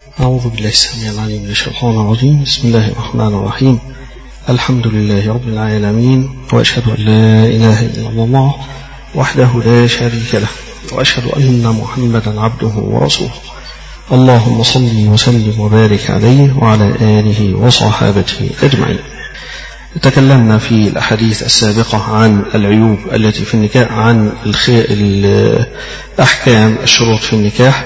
أعوذ بالله السميع العليم من الشيطان الرجيم. بسم الله الرحمن الرحيم. الحمد لله رب العالمين، وأشهد أن لا إله إلا الله وحده لا شريك له، وأشهد أن محمدا عبده ورسوله. اللهم صل وسلم وبارك عليه وعلى آله وصحابته أجمعين. تكلمنا في الأحاديث السابقة عن العيوب التي في النكاح، عن أحكام الشروط في النكاح.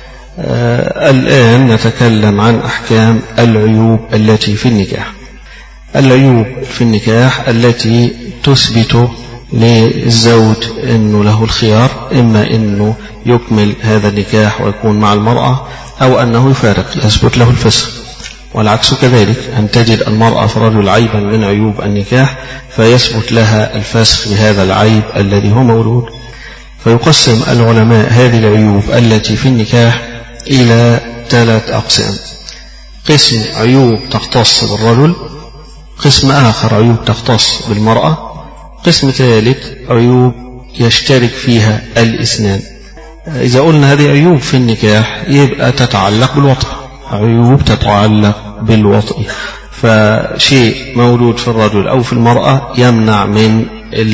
الآن نتكلم عن أحكام العيوب التي في النكاح. العيوب في النكاح التي تثبت للزوج أنه له الخيار، إما أنه يكمل هذا النكاح ويكون مع المرأة، أو أنه يفارق يثبت له الفسخ. والعكس كذلك، أن تجد المرأة في الرجل عيبا من عيوب النكاح فيثبت لها الفسخ بهذا العيب الذي هو مولود. فيقسم العلماء هذه العيوب التي في النكاح إلى 3 أقسام: قسم عيوب تختص بالرجل، قسم آخر عيوب تختص بالمرأة، قسم ثالث عيوب يشترك فيها الاثنان. إذا قلنا هذه عيوب في النكاح يبقى تتعلق بالوطء، عيوب تتعلق بالوطء، فشيء مولود في الرجل أو في المرأة يمنع من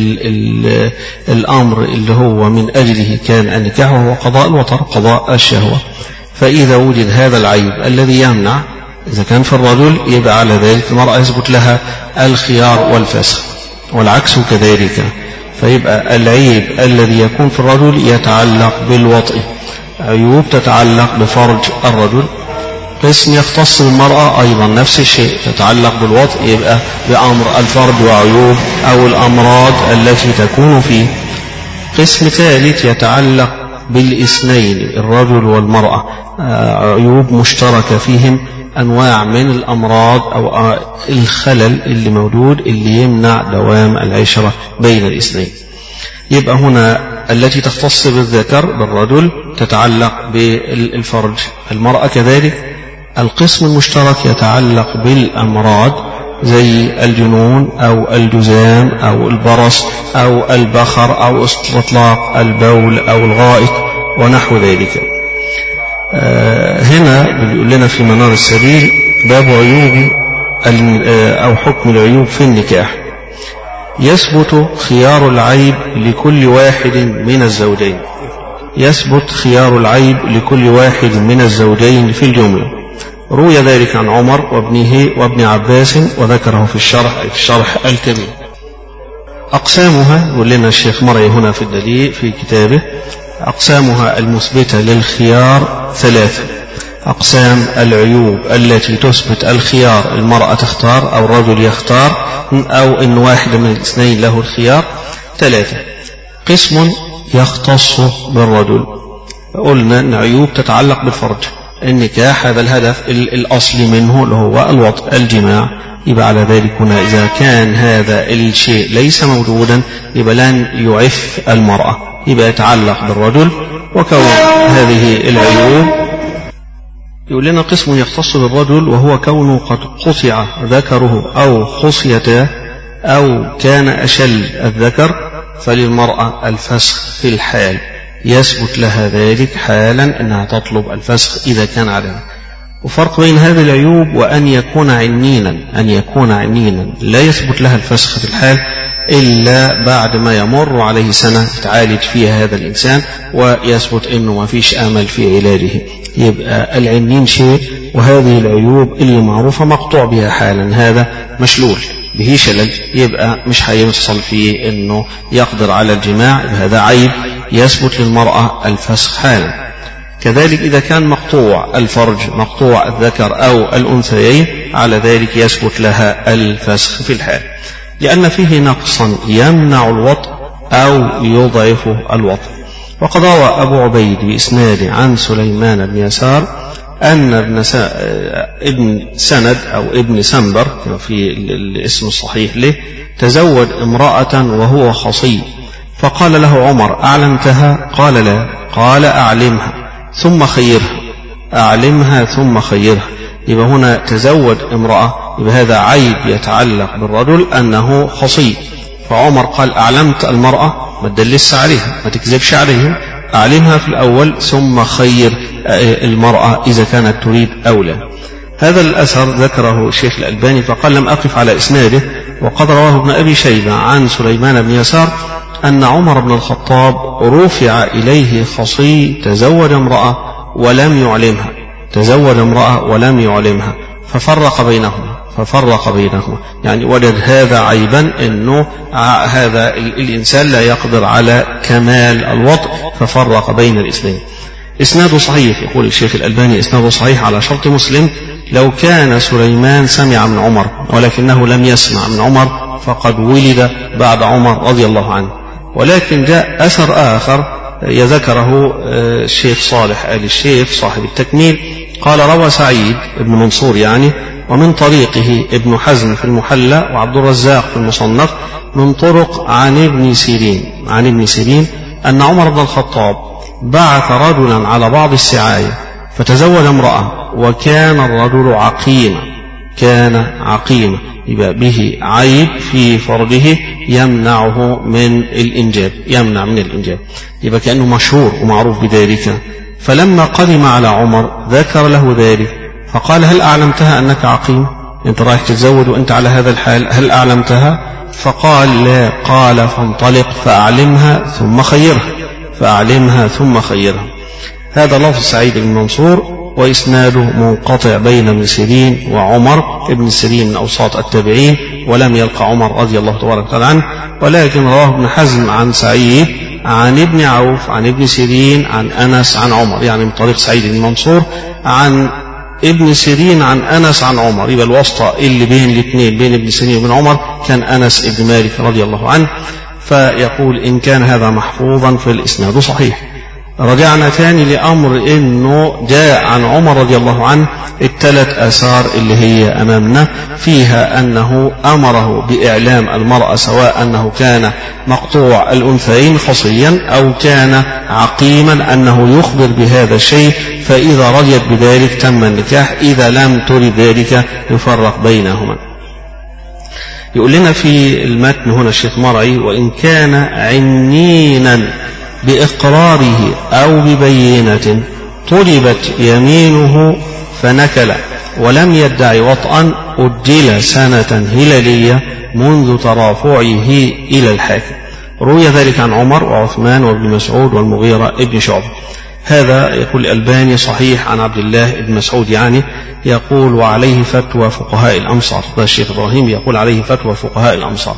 الأمر اللي هو من أجله كان النكاح، وهو قضاء الوطر، قضاء الشهوة. فإذا وجد هذا العيب الذي يمنع، إذا كان في الرجل يبقى على ذلك المرأة يثبت لها الخيار والفسخ، والعكس كذلك. فيبقى العيب الذي يكون في الرجل يتعلق بالوطء، عيوب تتعلق بفرج الرجل. قسم يختص بالمرأة أيضا نفس الشيء، تتعلق بالوطء، يبقى بأمر الفرج وعيوب أو الأمراض التي تكون فيه. قسم ثالث يتعلق بالاثنين، الرجل والمرأة، عيوب مشتركة فيهم، أنواع من الأمراض أو الخلل اللي موجود اللي يمنع دوام العشرة بين الاثنين. يبقى هنا التي تختص بالذكر بالرجل تتعلق بالفرج، المرأة كذلك. القسم المشترك يتعلق بالأمراض زي الجنون أو الجذام أو البرص أو البخر أو استطلاق البول أو الغائط ونحو ذلك. هنا بيقول لنا في منار السبيل باب عيوب أو حكم العيوب في النكاح. يثبت خيار العيب لكل واحد من الزوجين، يثبت خيار العيب لكل واحد من الزوجين في الجملة. روي ذلك عن عمر وابنه وابن عباس، وذكره في الشرح الكبير. أقسامها يقول لنا الشيخ مرعي هنا في الدليل في كتابه: أقسامها المثبتة للخيار 3. أقسام العيوب التي تثبت الخيار، المرأة تختار أو الرجل يختار أو إن واحد من الاثنين له الخيار 3. قسم يختص بالرجل، قلنا أن عيوب تتعلق بالفرج، النكاح هذا الهدف الأصلي منه اللي هو الوطء، الجماع. يبقى على ذلك هنا إذا كان هذا الشيء ليس موجودا يبقى لن يعف المرأة، يبقى يتعلق بالرجل. وكون هذه العيوب يقول لنا قسم يختص بالرجل، وهو كونه قد قطع ذكره أو خصيته أو كان أشل الذكر، فللمرأة الفسخ في الحال، يثبت لها ذلك حالا أنها تطلب الفسخ إذا كان عليها. وفرق بين هذه العيوب وأن يكون عنينا، أن يكون عنينا لا يثبت لها الفسخ في الحال إلا بعد ما يمر عليه سنة يتعالج فيها هذا الإنسان ويثبت أنه ما فيش أمل في علاجه. يبقى العنين شيء، وهذه العيوب اللي معروفة مقطوع بها حالا، هذا مشلول به شلل، يبقى مش هيوصل فيه أنه يقدر على الجماع، هذا عيب يثبت للمرأة الفسخ حالا. كذلك إذا كان مقطوع الفرج، مقطوع الذكر أو الأنثيين، على ذلك يثبت لها الفسخ في الحال، لأن فيه نقصا يمنع الوطء أو يضعف الوطء. وقد روى أبو عبيد بإسناد عن سليمان بن يسار أن ابن سند أو ابن سنبر في الاسم الصحيح له تزوج امرأة وهو خصي، فقال له عمر: أعلمتها؟ قال لا. قال: أعلمها ثم خيرها، أعلمها ثم خيرها. يبقى هنا تزوج امرأة، يبقى هذا عيب يتعلق بالرجل أنه خصي. فعمر قال: أعلمت المرأة، ما تدلس عليها، ما تكذبش عليها، أعلمها في الأول ثم خير المرأة إذا كانت تريد أو لا. هذا الأثر ذكره الشيخ الألباني فقال لم أقف على إسناده، وقد رواه ابن أبي شيبة عن سليمان بن يسار أن عمر بن الخطاب رفع إليه خصي تزوج امرأة ولم يعلمها ففرق بينهما يعني وجد هذا عيبا أنه هذا الإنسان لا يقدر على كمال الوطء ففرق بين الاثنين. إسناده صحيح، يقول الشيخ الألباني إسناده صحيح على شرط مسلم. لو كان سليمان سمع من عمر ولكنه لم يسمع من عمر فقد ولد بعد عمر رضي الله عنه. ولكن جاء أثر آخر يذكره الشيخ صالح آل الشيخ صاحب التكميل قال روى سعيد بن منصور يعني ومن طريقه ابن حزم في المحلى وعبد الرزاق في المصنف من طرق عن ابن سيرين أن عمر بن الخطاب بعث رجلا على بعض السعاية فتزوج امرأة وكان الرجل عقيما يبقى به عيب في فرجه يمنع من الإنجاب يبقى كأنه مشهور ومعروف بذلك. فلما قدم على عمر ذكر له ذلك فقال هل أعلمتها أنك عقيم؟ أنت رايح تتزوج وأنت على هذا الحال، هل أعلمتها؟ فقال لا. قال فانطلق فأعلمها ثم خيرها. هذا لفظ سعيد بن منصور وإسناده منقطع بين ابن سيرين وعمر. ابن سيرين من أوساط التابعين ولم يلقى عمر رضي الله تبارك وتعالى عنه، ولكن رواه ابن حزم عن سعيد عن ابن عوف عن ابن سيرين عن أنس عن عمر، يعني من طريق سعيد بن منصور عن ابن سيرين عن أنس عن عمر. يبقى الواسطة اللي بين الاثنين بين ابن سيرين وابن عمر كان أنس بن مالك رضي الله عنه. فيقول إن كان هذا محفوظا فالإسناد صحيح. رجعنا ثاني لأمر إنه جاء عن عمر رضي الله عنه الثلاث آثار اللي هي أمامنا فيها أنه أمره بإعلام المرأة سواء أنه كان مقطوع الأنثيين خصيا أو كان عقيما أنه يخبر بهذا الشيء، فإذا رضيت بذلك تم النكاح، إذا لم ترد ذلك يفرق بينهما. يقول لنا في المتن هنا الشيخ مرعي وإن كان عنينا بإقراره أو ببينة طلبت يمينه فنكل ولم يدعي وطئا أجل سنة هلالية منذ ترافعه إلى الحاكم. روي ذلك عن عمر وعثمان وابن مسعود والمغيرة ابن شعبة. هذا يقول الألباني صحيح عن عبد الله بن مسعود يعني يقول وعليه فتوى فقهاء الأمصار. هذا الشيخ إبراهيم يقول عليه فتوى فقهاء الأمصار.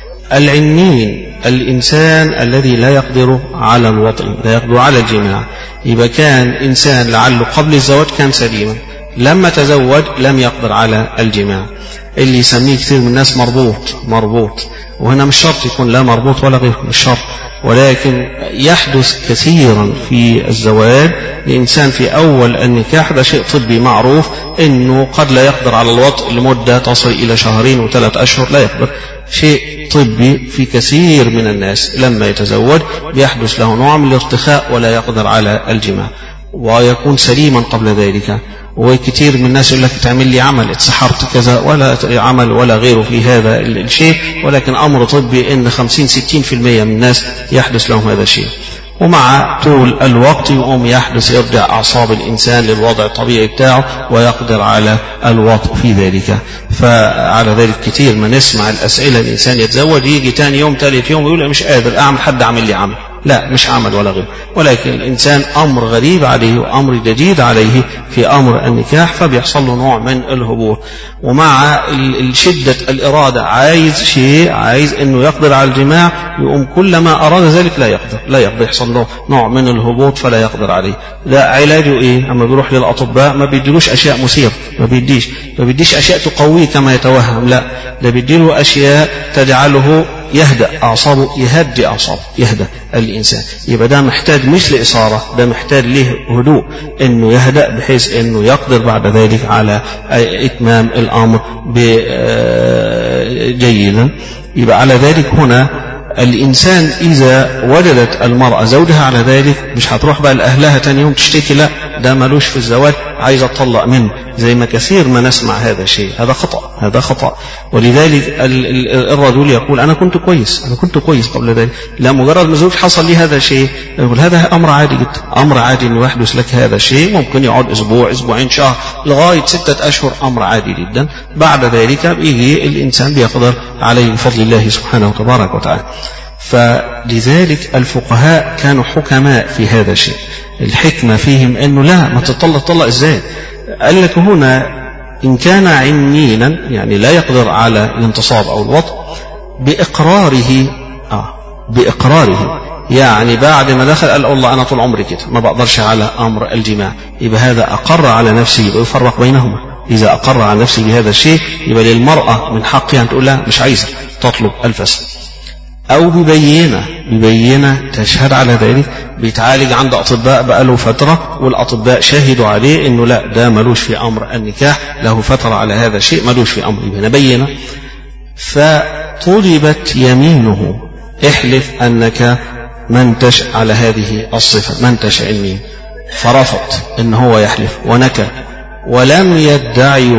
العنين الإنسان الذي لا يقدر على الوطن لا يقدر على الجماع، يبقى كان إنسان لعله قبل الزواج كان سليما، لما تزوج لم يقدر على الجماع، اللي يسميه كثير من الناس مربوط. وهنا مش شرط يكون لا مربوط ولا غيره، مش شرط، ولكن يحدث كثيرا في الزواج لإنسان في أول النكاح. ده شيء طبي معروف إنه قد لا يقدر على الوطء لمدة تصل إلى 2 و3 أشهر، لا يقدر. شيء طبي في كثير من الناس لما يتزوج بيحدث له نوع من الارتخاء ولا يقدر على الجماع ويكون سليما قبل ذلك. وكثير من الناس يقول لك تعمل لي عمل اتسحرت كذا، ولا عمل ولا غيره في هذا الشيء، ولكن أمر طبي إن 50-60% من الناس يحدث لهم هذا الشيء. ومع طول الوقت يقوم يرجع أعصاب الإنسان للوضع الطبيعي بتاعه ويقدر على الوطء في ذلك. فعلى ذلك كثير ما نسمع الأسئلة الإنسان يتزوج يجي تاني يوم ثالث يوم يقول مش قادر أعمل، حد عمل لي عمل. لا، مش عمل ولا غير، ولكن الإنسان أمر غريب عليه وأمر جديد عليه في أمر النكاح، فبيحصل له نوع من الهبوط. ومع شدة الإرادة عايز إنه يقدر على الجماع، يقوم كلما أراد ذلك لا يقدر يحصل له نوع من الهبوط فلا يقدر عليه. ده علاجه إيه؟ أما بيروح للأطباء ما بيديلوش أشياء مثيرة، ما بيديش أشياء تقويه كما يتوهم، لا، ده بيديله أشياء تجعله يهدأ أعصابه، يهدأ الإنسان. يبقى ده محتاج مش لإثارة، ده محتاج له هدوء إنه يهدأ بحيث إنه يقدر بعد ذلك على إتمام الأمر جيدا. يبقى على ذلك هنا الإنسان إذا وجدت المرأة زوجها على ذلك مش هتروح بقى لأهلها تاني يوم تشتكي، لا، ده ملوش في الزواج، عايزة تطلق منه، زي ما كثير ما نسمع هذا شيء، هذا خطأ. ولذلك الرجل يقول أنا كنت كويس قبل ذلك، لا مجرد ما زوج حصل لي هذا شيء يقول هذا أمر عادي جدا، أمر عادي أنه يحدث لك هذا شيء، ممكن يقعد أسبوع أسبوعين شهر لغاية 6 أشهر، أمر عادي جدا. بعد ذلك بيجي الإنسان بيقدر عليه بفضل الله سبحانه وتبارك وتعالى. فلذلك الفقهاء كانوا حكماء في هذا الشيء. الحكمة فيهم أنه لا ما تطلق إزاي، قال لك هنا إن كان عنينا يعني لا يقدر على الانتصاب أو الوطء بإقراره يعني بعد ما دخل قال الله أنا طول عمري كده ما بقدرش على أمر الجماع، يبقى هذا أقر على نفسه، يبقى يفرق بينهما. إذا أقر على نفسه بهذا الشيء يبقى للمرأة من حقها أن تقول لها مش عايزة تطلب الفسخ، أو ببينة تشهد على ذلك، بيتعالج عند أطباء بقاله فترة والأطباء شهدوا عليه إنه لا ده ملوش في أمر النكاح، له فترة على هذا الشيء ملوش في أمر، يبقى بينة. فطلبت يمينه، احلف أنك من تشاء على هذه الصفة، من تشاء المين، فرفض إن هو يحلف ونكى ولم يدعي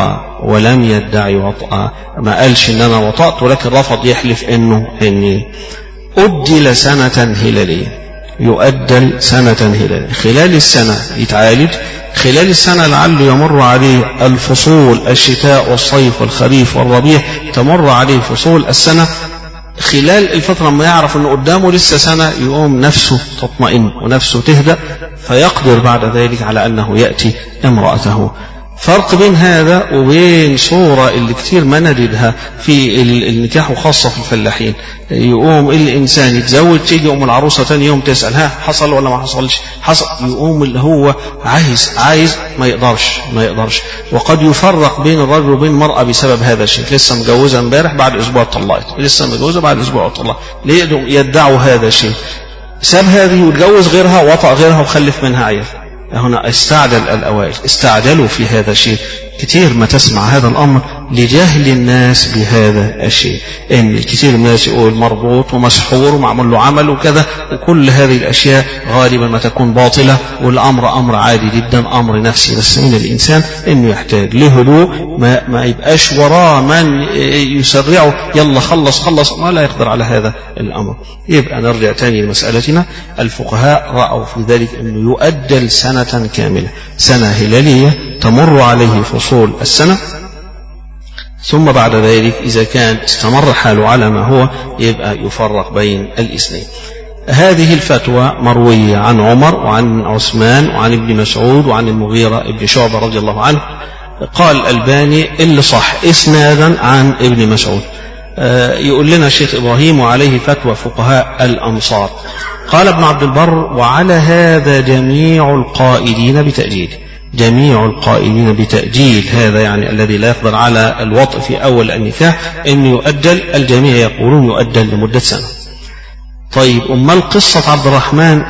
وطأ، ما قالش إن أنا وطأت، ولكن رفض يحلف إني أدل سنة هلالية، يؤدل سنة هلالية، خلال السنة يتعالج، خلال السنة لعله يمر عليه الفصول، الشتاء والصيف والخريف والربيع، تمر عليه فصول السنة. خلال الفترة ما يعرف أنه قدامه لسه سنة يقوم نفسه تطمئن ونفسه تهدأ، فيقدر بعد ذلك على أنه يأتي امرأته. فرق بين هذا وبين صورة اللي كتير ما نجدها في النكاح وخاصة في الفلاحين، يقوم الإنسان يتزوج تيجي يقوم العروسة تاني يوم تسأل ها حصل ولا ما حصلش، حصل، يقوم اللي هو عايز ما يقدرش. وقد يفرق بين الرجل وبين المرأة بسبب هذا الشيء، لسه مجوزة امبارح بعد أسبوع طلقت، لسه مجوزة بعد أسبوع طلقت، ليه يدعوا هذا الشيء؟ ساب هذه وتجوز غيرها وطأ غيرها وخلف منها عيال. هنا استعجل الأوائل، استعجلوا في هذا الشيء. كثير ما تسمع هذا الأمر لجهل الناس بهذا الشيء، إن الكثير من الناس يقول مربوط ومسحور ومعمول له عمل وكذا، وكل هذه الأشياء غالبا ما تكون باطلة، والأمر أمر عادي جدا، أمر نفسي. بس من الإنسان إنه يحتاج لهدوء، ما يبقاش وراه من يسرعه يلا خلص، ما لا يقدر على هذا الأمر. يبقى نرجع تاني لمسألتنا، الفقهاء رأوا في ذلك أنه يؤجل سنة كاملة، سنة هلالية تمر عليه فصول السنة، ثم بعد ذلك إذا كان استمر حاله على ما هو يبقى يفرق بين الاثنين. هذه الفتوى مروية عن عمر وعن عثمان وعن ابن مسعود وعن المغيرة ابن شعبة رضي الله عنه. قال الألباني اللي صح إسنادا عن ابن مسعود. يقول لنا الشيخ إبراهيم وعليه فتوى فقهاء الأمصار. قال ابن عبد البر وعلى هذا جميع القائلين بتأجيل هذا، يعني الذي لا يقدر على الوطء في أول النكاح إن يؤجل، الجميع يقولون يؤجل لمدة سنة. طيب أمال قصة عبد الرحمن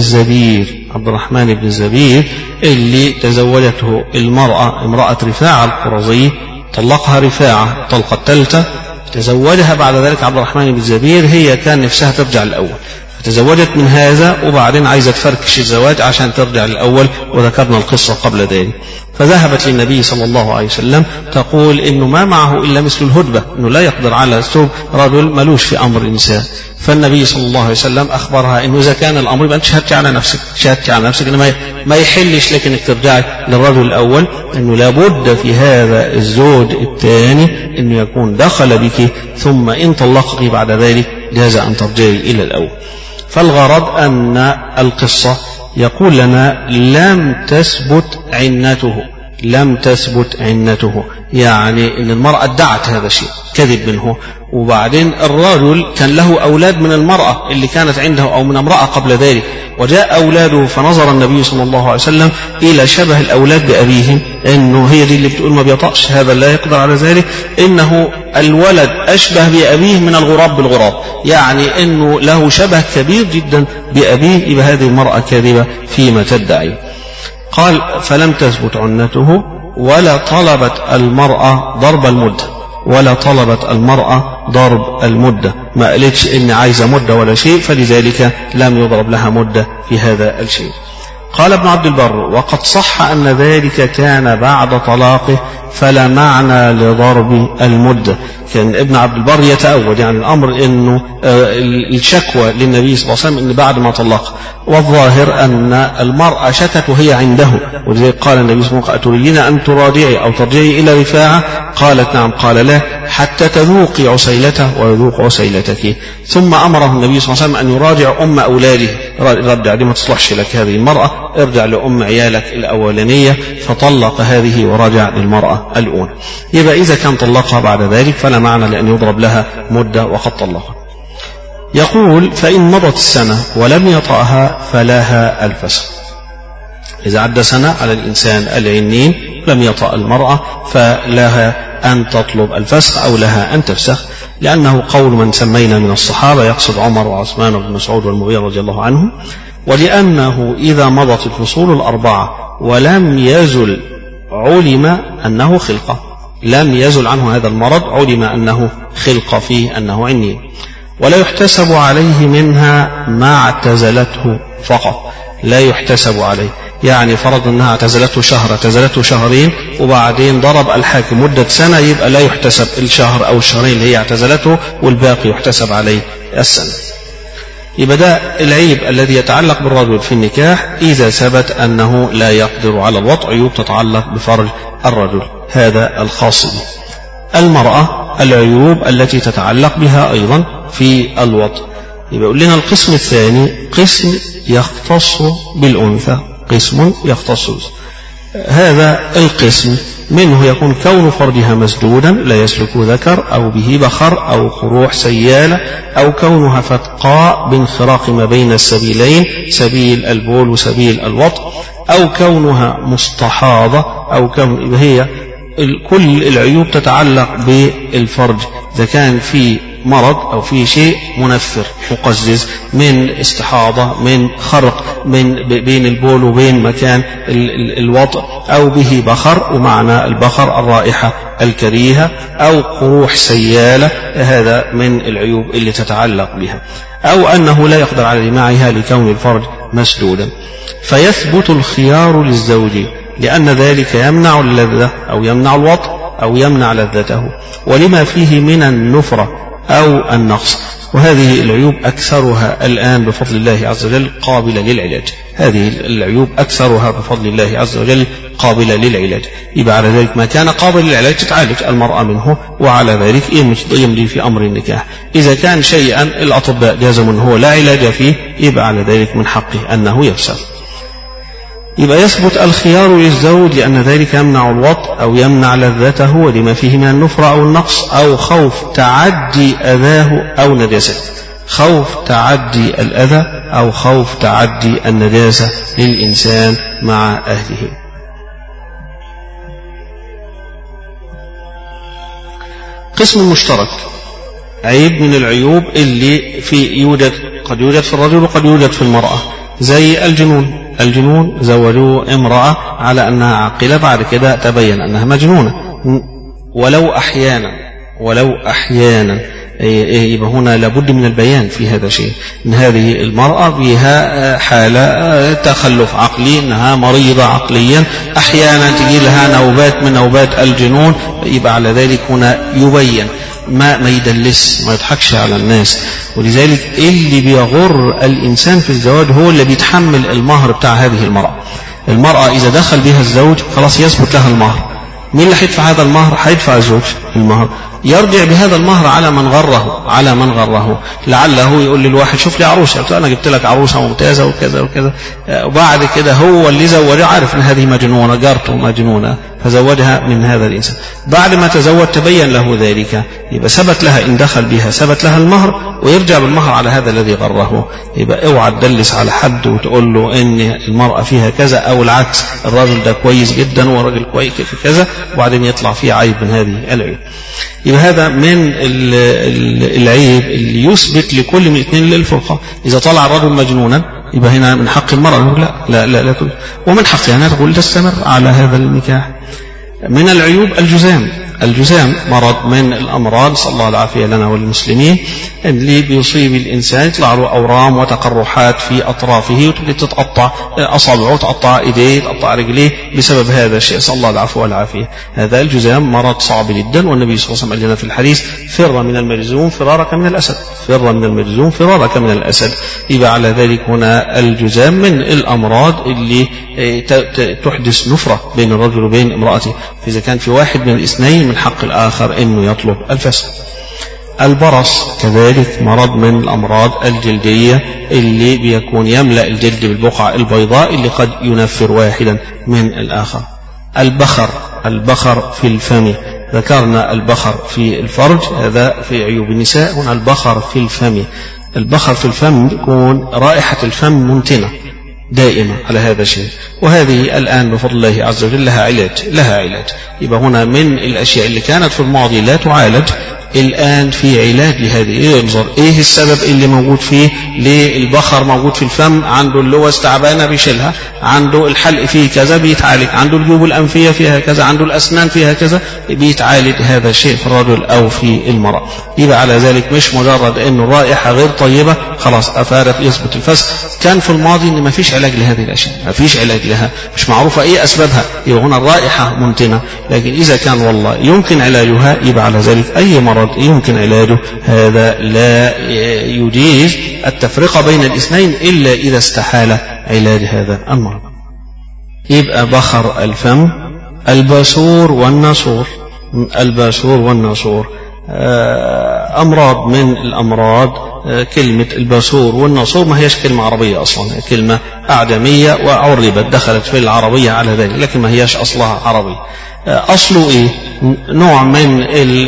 بن الزبير اللي تزوجته امرأة رفاعة القرظي، طلقها رفاعة طلقة الثالثة، تزوجها بعد ذلك عبد الرحمن بن الزبير، هي كان نفسها ترجع الأول، تزوجت من هذا وبعدين عايزة تفركش الزواج عشان ترجع للأول، وذكرنا القصة قبل ذلك. فذهبت للنبي صلى الله عليه وسلم تقول إنه ما معه إلا مثل الهدبة، إنه لا يقدر على ثوب رجل ملوش في أمر النساء. فالنبي صلى الله عليه وسلم أخبرها إنه إذا كان الأمر يبقى أنت شهدتي على نفسك إنه ما يحلش لك إنك ترجعي للرجل الأول، إنه لابد في هذا الزوج الثاني إنه يكون دخل بك، ثم إن طلقك بعد ذلك جاز أن ترجعي إلى الأول. فالغرض أن القصة يقول لنا لم تثبت عنته، يعني أن المرأة ادعت هذا الشيء كذب منه، وبعدين الرجل كان له أولاد من المرأة اللي كانت عنده أو من امرأة قبل ذلك، وجاء أولاده، فنظر النبي صلى الله عليه وسلم إلى شبه الأولاد بأبيهم، إنه هي دي اللي بتقول ما بيطأش، هذا لا يقدر على ذلك، إنه الولد أشبه بأبيه من الغراب بالغراب، يعني إنه له شبه كبير جدا بأبيه، يبقى هذه المرأة كاذبة فيما تدعي. قال فلم تثبت عنته ولا طلبت المرأة ضرب المدة، ما قالتش إن عايزة مدة ولا شيء، فلذلك لم يضرب لها مدة في هذا الشيء. قال ابن عبد البر: وقد صح أن ذلك كان بعد طلاقه فلا معنى لضرب المدة. كان ابن عبد البر يتأول يعني الأمر أنه الشكوى للنبي صلى الله عليه وسلم أن بعد ما طلق، والظاهر أن المرأة شكت وهي عنده، ولذلك قال النبي صلى الله عليه وسلم: أتريدين أن تراجعي أو ترجعي إلى رفاعة؟ قالت: نعم. قال: لا، حتى تذوقي عسيلته ويذوق عسيلتك. ثم أمره النبي صلى الله عليه وسلم أن يراجع أم أولاده: رجع دي ما تصلحش لك هذه المرأة، ارجع لأم عيالك الأولانية. فطلق هذه ورجع للمرأة الأولى. يبقى إذا كان طلقها بعد ذلك فلا معنى لأن يضرب لها مدة وقد طلقها. يقول: فإن مضت السنة ولم يطأها فلها الفسخ. إذا عدى سنة على الإنسان العنين لم يطأ المرأة فلها أن تطلب الفسخ أو لها أن تفسخ، لأنه قول من سمينا من الصحابة، يقصد عمر وعثمان وابن مسعود والمغيرة رضي الله عنهم، ولأنه إذا مضت الفصول الأربعة ولم يزل علم أنه خلقة، لم يزل عنه هذا المرض، علم أنه خلقة فيه أنه عنين، ولا يحتسب عليه منها ما اعتزلته فقط، لا يحتسب عليه. يعني فرض أنها اعتزلته شهر، اعتزلته شهرين، وبعدين ضرب الحاكم مدة سنة، يبقى لا يحتسب الشهر أو الشهرين اللي هي اعتزلته، والباقي يحتسب عليه السنة. يبقى ده العيب الذي يتعلق بالرجل في النكاح إذا ثبت أنه لا يقدر على الوطء، عيوب تتعلق بفرج الرجل، هذا الخاص به. المرأة العيوب التي تتعلق بها أيضا في الوطء. يبقى يقول لنا القسم الثاني قسم يختص بالأنثى، قسم يختص. هذا القسم منه يكون كون فرجها مسدودا لا يسلك ذكر أو به بخر أو قروح سيالة، أو كونها فتقاء بانخراق ما بين السبيلين، سبيل البول وسبيل الوطء، أو كونها مستحاضة، أو كون هي كل العيوب تتعلق بالفرج، إذا كان في مرض أو في شيء منفر مقزز من استحاضة، من خرق من بين البول وبين مكان الوطء، أو به بخر، ومعنى البخر الرائحة الكريهة، أو قروح سيالة، هذا من العيوب اللي تتعلق بها، أو أنه لا يقدر على جماعها لكون الفرج مسدودا. فيثبت الخيار للزوج، لأن ذلك يمنع اللذة أو يمنع الوطء أو يمنع لذته، ولما فيه من النفرة أو النقص. وهذه العيوب أكثرها الآن بفضل الله عز وجل قابلة للعلاج، هذه العيوب أكثرها بفضل الله عز وجل قابلة للعلاج. يبقى على ذلك ما كان قابل للعلاج تتعالج المرأة منه، وعلى ذلك يمضي في أمر النكاح. إذا كان شيئا الأطباء جازموا أنه لا علاج فيه، يبقى على ذلك من حقه أنه يفسخ. يبقى يثبت الخيار للزوج لأن ذلك يمنع الوطء أو يمنع لذته، ولما فيه من النفرة أو النقص، أو خوف تعدي أذاه أو نجاسته، خوف تعدي الأذى أو خوف تعدي النجاسة للإنسان مع أهله. قسم مشترك، عيب من العيوب اللي قد يوجد في الرجل وقد يوجد في المرأة، زي الجنون. الجنون زوجوه امرأة على أنها عاقلة، بعد كده تبين أنها مجنونة، ولو أحيانا يبقى هنا لابد من البيان في هذا الشيء، إن هذه المرأة بها حالة تخلف عقلي، إنها مريضة عقليا، أحيانا تجي لها نوبات من نوبات الجنون، يبقى على ذلك هنا يبين، ما يدلس، ما يضحكش على الناس. ولذلك اللي بيغر الإنسان في الزواج هو اللي بيتحمل المهر بتاع هذه المرأة. المرأة إذا دخل بها الزوج خلاص يثبت لها المهر. مين اللي هيدفع هذا المهر؟ هيدفع الزوج المهر، يرجع بهذا المهر على من غره، لعله يقول للواحد شوف لي عروسة، أنا جبت لك عروسة ممتازة وكذا وكذا، وبعد كده هو اللي زوجها عارف أن هذه مجنونة، جارته مجنونة، فزوجها من هذا الإنسان. بعد ما تزوج تبين له ذلك، يبقى ثبت لها إن دخل بها ثبت لها المهر، ويرجع بالمهر على هذا الذي غره. يبقى اوعى تدلس على حد وتقول له إن المرأة فيها كذا أو العكس، الراجل ده كويس جدا وراجل كويس في كذا، وبعدين يطلع فيه عيب من هذه العيوب. يبقى هذا من العيب اللي يثبت لكل من الاثنين للفرقة. إذا طلع الرجل مجنونا يبقى هنا من حق المرأة نقول لا ومن حقها أن تقول تستمر على هذا النكاح. من العيوب الجزام، الجذام مرض من الأمراض، صلى الله العافية لنا والمسلمين، اللي بيصيب الإنسان يطلع له أورام وتقرحات في أطرافه وتبدأ تتقطع أصابعه، تقطع إيديه، تقطع رجليه بسبب هذا الشيء، صلى الله العفو والعافية. هذا الجذام مرض صعب جدا، والنبي صلى الله عليه وسلم قال لنا في الحديث: فر من المجذوم فرارك من الأسد، فر من المجذوم فرارك من الأسد. يبقى على ذلك هنا الجذام من الأمراض اللي تحدث نفرة بين الرجل وبين امرأته، فإذا كان في واحد من الاثنين من حق الآخر أنه يطلب الفسخ. البرص كذلك مرض من الأمراض الجلدية اللي بيكون يملأ الجلد بالبقع البيضاء اللي قد ينفر واحدا من الآخر. البخر في الفم، ذكرنا البخر في الفرج، هذا في عيوب النساء، هنا البخر في الفم. البخر في الفم يكون رائحة الفم منتنة دائما على هذا الشيء، وهذه الآن بفضل الله عز وجل لها علاج. يبقى هنا من الأشياء اللي كانت في الماضي لا تعالج الآن في علاج لهذه. ينظر ايه السبب اللي موجود فيه، ليه البخر موجود في الفم، عنده اللوز تعبانة بيشيلها، عنده الحلق فيه كذا بيتعالج، عنده الجيوب الأنفية فيها كذا، عنده الأسنان فيها كذا، بيتعالج هذا الشيء في الرجل أو في المرأة. يبقى على ذلك مش مجرد انه الرائحة غير طيبة خلاص أفارق يثبت الفسخ. كان في الماضي ان ما فيش علاج لهذه الأشياء، ما فيش علاج لها، مش معروفة ايه أسبابها، يبقى هنا الرائحة منتنة. لكن إذا كان والله يمكن علاجها، يبقى على ذلك أي مرض يمكن علاجه هذا لا يجيز التفرقة بين الاثنين إلا إذا استحال علاج هذا المرض. يبقى بخر الفم. الباسور والناسور أمراض من الأمراض. كلمة الباسور والناسور ما هيش كلمة عربية أصلا، كلمة أعجمية وعربت دخلت في العربية على ذلك، لكن ما هيش أصلها عربي. أصله إيه؟ نوع من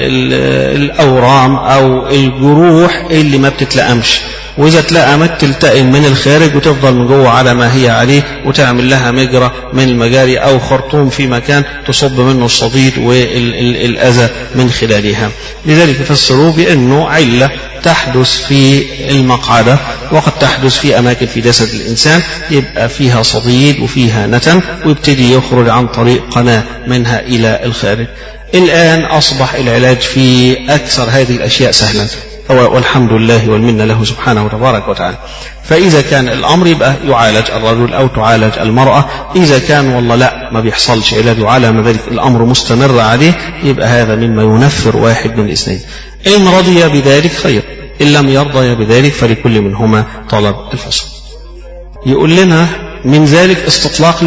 الأورام أو الجروح اللي ما بتتلأمش، وإذا اتلأمت تلتئم من الخارج وتفضل من جوه على ما هي عليه، وتعمل لها مجرى من المجاري أو خرطوم في مكان تصب منه الصديد والأذى من خلالها. لذلك يفسروه بأنه علة تحدث في المقعدة، وقد تحدث في أماكن في جسد الإنسان يبقى فيها صديد وفيها نتن، ويبتدي يخرج عن طريق قناة منها إلى الخارج. الآن أصبح العلاج في أكثر هذه الأشياء سهلا، والحمد لله والمنة له سبحانه وتبارك وتعالى. فإذا كان الأمر يبقى يعالج الرجل أو تعالج المرأة. إذا كان والله لا ما بيحصلش علاج وعلى ما ذلك الأمر مستمر عليه، يبقى هذا مما ينفر واحد من الاثنين. إن رضي بذلك خير، إن لم يرضي بذلك فلكل منهما طلب الفسخ. يقول لنا من ذلك استطلاق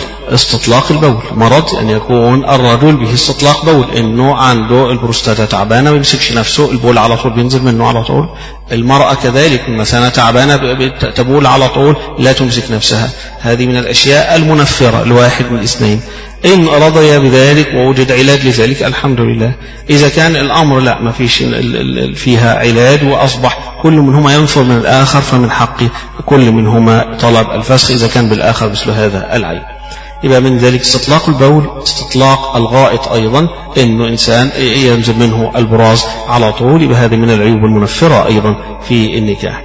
البول مرض أن يكون الرجل به استطلاق بول، إنه عنده البروستاتا تعبانة ما بيمسكش نفسه، البول على طول بينزل منه على طول. المرأة كذلك مثلا تعبانة تبول على طول لا تمسك نفسها. هذه من الأشياء المنفرة لواحد من الاثنين. إن رضي بذلك ووجد علاج لذلك الحمد لله. إذا كان الأمر لا ما فيش فيها علاج وأصبح كل منهما ينفر من الآخر، فمن حق كل منهما طلب الفسخ إذا كان بالآخر مثل هذا العيب. يبقى من ذلك استطلاق البول، استطلاق الغائط أيضا، إنه إنسان ينزل منه البراز على طول، يبقى هذه من العيوب المنفرة أيضا في النكاح.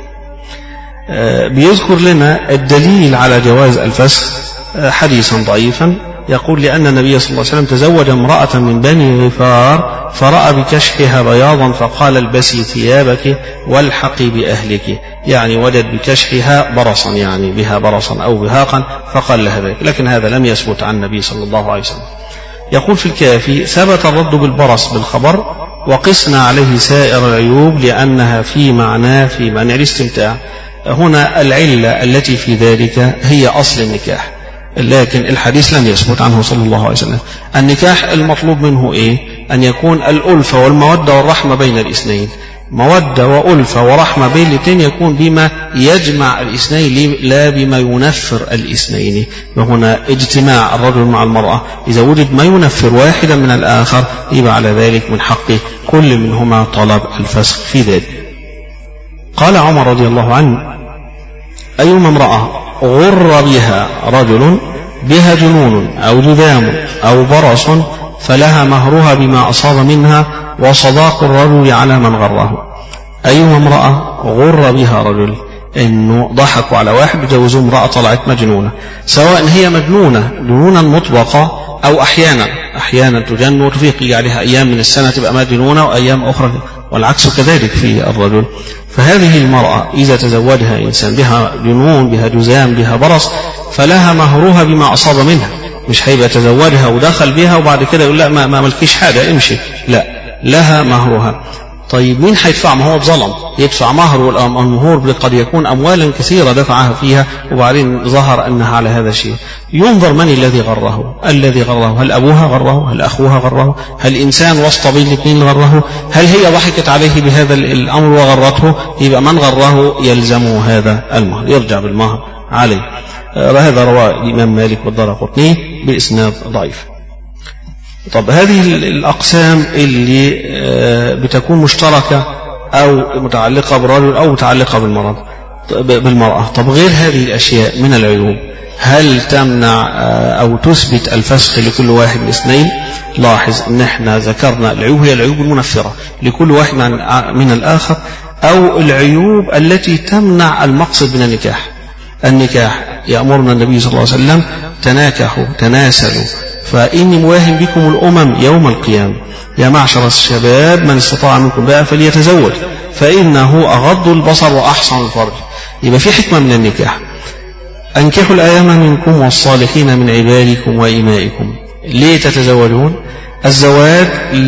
بيذكر لنا الدليل على جواز الفسخ حديثا ضعيفا، يقول لأن النبي صلى الله عليه وسلم تزوج امرأة من بني غفار فرأى بكشحها بياضا فقال البسي ثيابك والحقي بأهلك، يعني وجد بكشحها برصا، يعني بها برصا أو بهاقا فقال لها ذلك، لكن هذا لم يثبت عن النبي صلى الله عليه وسلم. يقول في الكافي ثبت الرد بالبرص بالخبر وقسنا عليه سائر العيوب لأنها في معناه في منع الاستمتاع. هنا العلة التي في ذلك هي أصل النكاح، لكن الحديث لم يثبت عنه صلى الله عليه وسلم. النكاح المطلوب منه إيه؟ أن يكون الألفة والمودة والرحمة بين الاثنين، مودة وألفة ورحمة بين الاثنين، يكون بما يجمع الاثنين لا بما ينفر الاثنين. وهنا اجتماع الرجل مع المرأة، إذا وجد ما ينفر واحدا من الآخر يبقى على ذلك من حق كل منهما طلب الفسخ في ذلك. قال عمر رضي الله عنه: أيما امرأة غر بها رجل بها جنون أو جذام أو برص فلها مهرها بما أصاب منها وصداق الرجل على من غره. أيما امرأة غر بها رجل، إنه ضحكوا على واحد وجوزوا امرأة طلعت مجنونة، سواء هي مجنونة جنونا مطبقة أو أحيانا أحيانا تجن وتفيق، يجي عليها أيام من السنة تبقى مجنونة وأيام أخرى، والعكس كذلك في الرجل. فهذه المرأة إذا تزوجها إنسان بها جنون بها جذام بها برص فلها مهرها بما أصاب منها، مش هيبقى تزوجها ودخل بها وبعد كده يقول لا ما ملكيش حاجة امشي، لا، لها مهرها. طيب مين هيدفع؟ ما هو ظلم، يدفع مهر، والمهور قد يكون أموالا كثيرة دفعها فيها وبعدين ظهر أنها على هذا الشيء. ينظر من الذي غره، هل أبوها غره، هل أخوها غره، هل إنسان وسط بين الاثنين غره، هل هي ضحكت عليه بهذا الأمر وغرته؟ يبقى من غره يلزمه هذا المهر، يرجع بالمهر عليه. هذا رواه الإمام مالك والدارقطني بإسناد ضعيف. طب هذه الأقسام اللي بتكون مشتركة أو متعلقة بالرجل أو متعلقة بالمرأة، طب غير هذه الأشياء من العيوب هل تمنع أو تثبت الفسخ لكل واحد من الاثنين؟ لاحظ أن احنا ذكرنا العيوب هي العيوب المنفرة لكل واحد من الآخر، أو العيوب التي تمنع المقصد من النكاح. يأمرنا النبي صلى الله عليه وسلم تناكحوا تناسلوا فإني مواهن بكم الأمم يوم القيامة، يا معشر الشباب من استطاع منكم بقى فليتزوج فإنه أغض البصر وأحصن الفرج. يبقى في حكمة من النكاح. أنكحوا الأيام منكم والصالحين من عبادكم وإمائكم. ليه تتزوجون؟ الزواج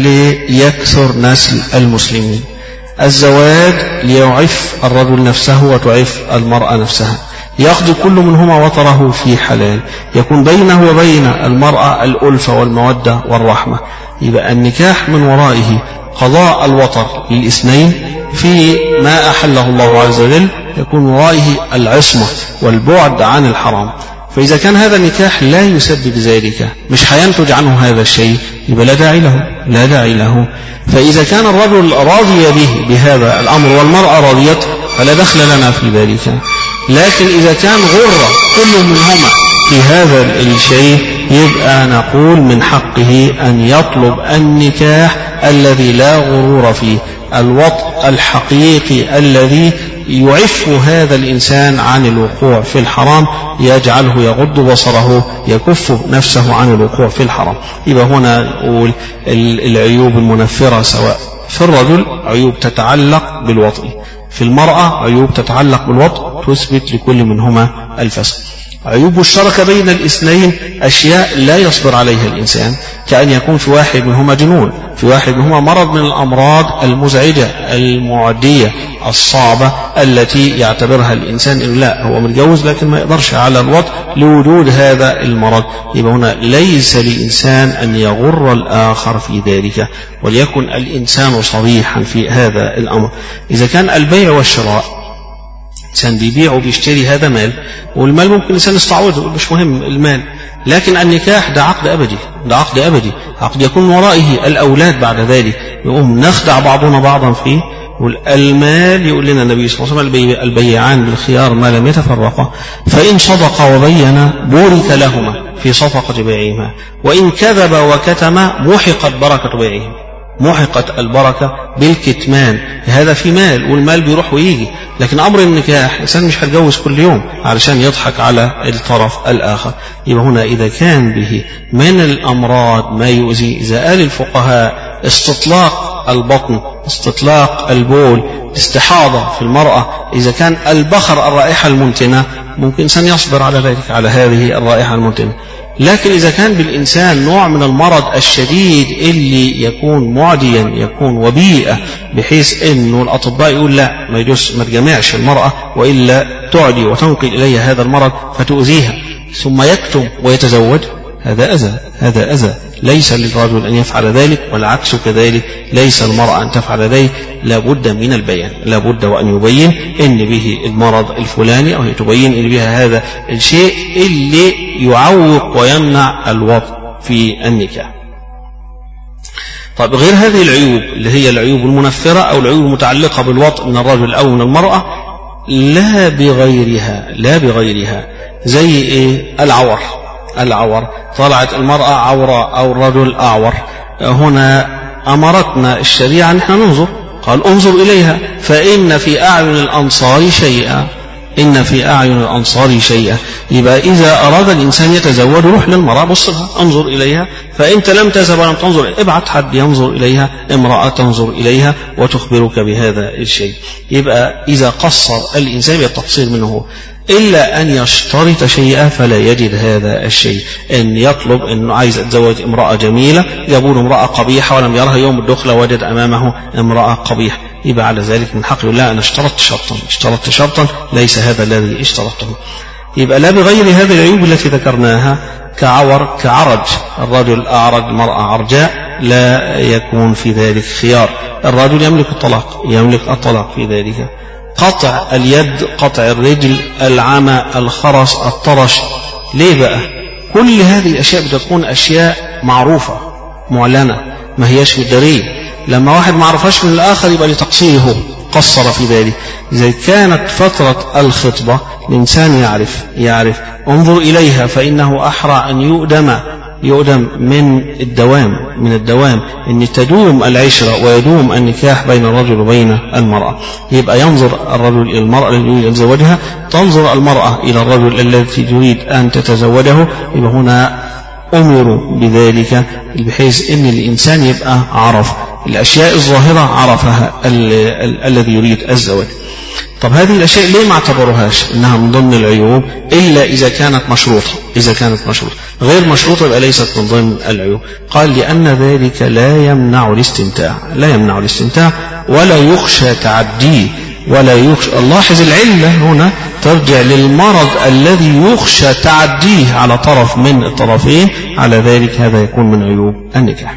ليكثر نسل المسلمين، الزواج ليعف الرجل نفسه وتعف المرأة نفسها، يقضي كل منهما وطره في حلال، يكون بينه وبين المرأة الألفة والمودة والرحمة. يبقى النكاح من ورائه قضاء الوطر للاثنين في ما أحله الله عز وجل، يكون من ورائه العصمة والبعد عن الحرام. فإذا كان هذا النكاح لا يسبب ذلك، مش هينتج عنه هذا الشيء، يبقى لا داعي له. فإذا كان الرجل راضي به بهذا الأمر والمرأة راضية فلا دخل لنا في ذلك. لكن إذا كان غر كل منهما في هذا الشيء يبقى نقول من حقه أن يطلب النكاح الذي لا غرور فيه، الوطء الحقيقي الذي يعف هذا الإنسان عن الوقوع في الحرام، يجعله يغض بصره، يكف نفسه عن الوقوع في الحرام. يبقى هنا نقول العيوب المنفرة سواء في الرجل عيوب تتعلق بالوطء، في المرأة عيوب تتعلق بالوطء تثبت لكل منهما الفسق. عيوب الشركة بين الاثنين أشياء لا يصبر عليها الإنسان، كأن يكون في واحد منهما جنون، في واحد منهما مرض من الأمراض المزعجة المعدية الصعبة التي يعتبرها الإنسان إنه لا هو متجوز لكن ما يقدرش على الوطء لوجود هذا المرض. يبقى هنا ليس للإنسان أن يغر الآخر في ذلك، وليكن الإنسان صريحا في هذا الأمر. إذا كان البيع والشراء إنسان بيبيع وبيشتري، هذا مال، والمال ممكن الإنسان يستعوضه، مش مهم المال. لكن النكاح ده عقد أبدي، عقد يكون ورائه الأولاد بعد ذلك، يقوم نخدع بعضنا بعضا فيه. والمال يقول لنا النبي صلى الله عليه وسلم البيعان بالخيار ما لم يتفرقا، فإن صدقا وبينا بورك لهما في صفقة بيعهما، وإن كذب وكتم محقت بركة بيعهما، محقت البركة بالكتمان. هذا في مال، والمال بيروح ويجي. لكن أمر النكاح إنسان مش هيتجوز كل يوم علشان يضحك على الطرف الآخر. يبقى هنا إذا كان به من الأمراض ما يؤذي، إذا قال الفقهاء استطلاق البطن، استطلاق البول، استحاضة في المرأة، إذا كان البخر الرائحة المنتنة ممكن إنسان يصبر على ذلك، على هذه الرائحة المنتنة. لكن إذا كان بالإنسان نوع من المرض الشديد اللي يكون معديا، يكون وبيئة، بحيث أنه الأطباء يقول لا ما يجوز ما تجمعش المرأة وإلا تعدي وتنقل إليها هذا المرض فتؤذيها، ثم يكتم ويتزوج، هذا أذى ليس للرجل أن يفعل ذلك، والعكس كذلك ليس المرأة أن تفعل ذلك. لابد من البيان، لابد وأن يبين إن به المرض الفلاني، أو تبين إن بها هذا الشيء اللي يعوق ويمنع الوطء في النكاح. طيب غير هذه العيوب اللي هي العيوب المنفرة أو العيوب المتعلقة بالوطء من الرجل أو من المرأة، لا بغيرها زي إيه؟ العور، طلعت المرأة عورة أو الرجل أعور، هنا أمرتنا الشريعة نحن ننظر، قال انظر إليها فإن في أعين الأنصار شيئا. إن في أعين الأنصار شيئا. يبقى إذا أراد الإنسان يتزوج روح للمرأة بص لها انظر إليها، فأنت لم تذهب ولم تنظر ابعت حد ينظر إليها، امرأة تنظر إليها وتخبرك بهذا الشيء. يبقى إذا قصر الإنسان بالتقصير منه إلا أن يشترط شيئا فلا يجد هذا الشيء. أن يطلب أنه عايز أتزوج امرأة جميلة، يقول امرأة قبيحة ولم يرها يوم الدخلة وجد أمامه امرأة قبيحة، يبقى على ذلك من حقه يقول لا أنا اشترطت شرطا ليس هذا الذي اشترطته. يبقى لا بغير هذه العيوب التي ذكرناها كعرج، الرجل أعرج المرأة عرجاء لا يكون في ذلك خيار. الرجل يملك الطلاق في ذلك. قطع اليد، قطع الرجل، العمى، الخرس، الطرش. ليه بقى؟ كل هذه الأشياء بتكون أشياء معروفة معلنة ما هياش بالدليل. لما واحد ما عرفهاش من الآخر يبقى لتقصيره قصر في ذلك. إذا كانت فترة الخطبة الإنسان يعرف انظر إليها فإنه أحرى أن يؤدم من الدوام أن تدوم العشرة ويدوم النكاح بين الرجل وبين المرأة. يبقى ينظر الرجل إلى المرأة التي يريد أن يتزوجها، تنظر المرأة إلى الرجل الذي تريد أن تتزوجه. يبقى هنا أمروا بذلك بحيث أن الإنسان يبقى عرف الأشياء الظاهرة، عرفها الذي يريد الزواج. طب هذه الأشياء ليه ما اعتبروهاش إنها من ضمن العيوب إلا إذا كانت مشروطة؟ غير مشروطة يبقى ليست من ضمن العيوب. قال لأن ذلك لا يمنع الاستمتاع ولا يخشى تعديه ولا يخشى. لاحظ العلة هنا ترجع للمرض الذي يخشى تعديه على طرف من الطرفين، على ذلك هذا يكون من عيوب النكاح.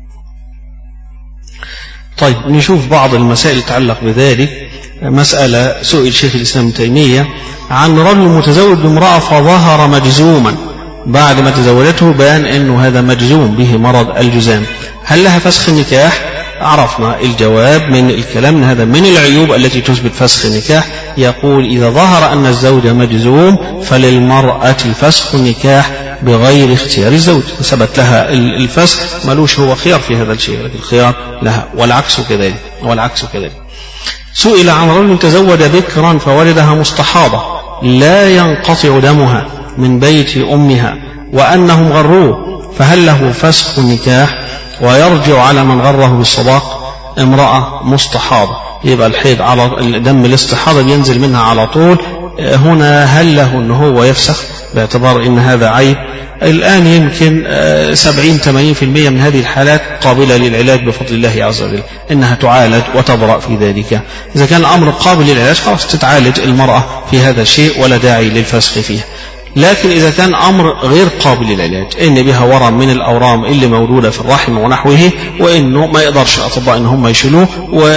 طيب نشوف بعض المسائل تتعلق بذلك. مسألة سئل شيخ الإسلام ابن تيمية عن رجل متزوج بامرأة فظهر مجزوما بعد ما تزوجته بان أنه هذا مجزوم به مرض الجزام، هل لها فسخ النكاح؟ عرفنا الجواب من الكلام هذا من العيوب التي تثبت فسخ النكاح. يقول إذا ظهر أن الزوج مجزوم فللمرأة فسخ النكاح بغير اختيار الزوج، ثبت لها الفسخ ملوش هو خيار في هذا الشيء، لكن الخيار لها والعكس كذلك. سئل عن رجل تزوج بكرا فولدها مستحاضة لا ينقطع دمها من بيت أمها وأنهم غروه، فهل له فسخ النكاح ويرجع على من غره بالصداق؟ امرأة مستحاضة يبقى الحيض على دم الاستحاضة بينزل منها على طول، هنا هل له أنه هو يفسخ باعتبار أن هذا عيب؟ الآن يمكن 70-80% من هذه الحالات قابلة للعلاج بفضل الله عز وجل، إنها تعالج وتبرأ في ذلك. إذا كان الأمر قابل للعلاج خلاص تتعالج المرأة في هذا الشيء ولا داعي للفسخ فيها. لكن إذا كان أمر غير قابل للعلاج، إن بها ورم من الأورام اللي موجودة في الرحم ونحوه وإنه ما يقدرش الأطباء إن هم يشيلوه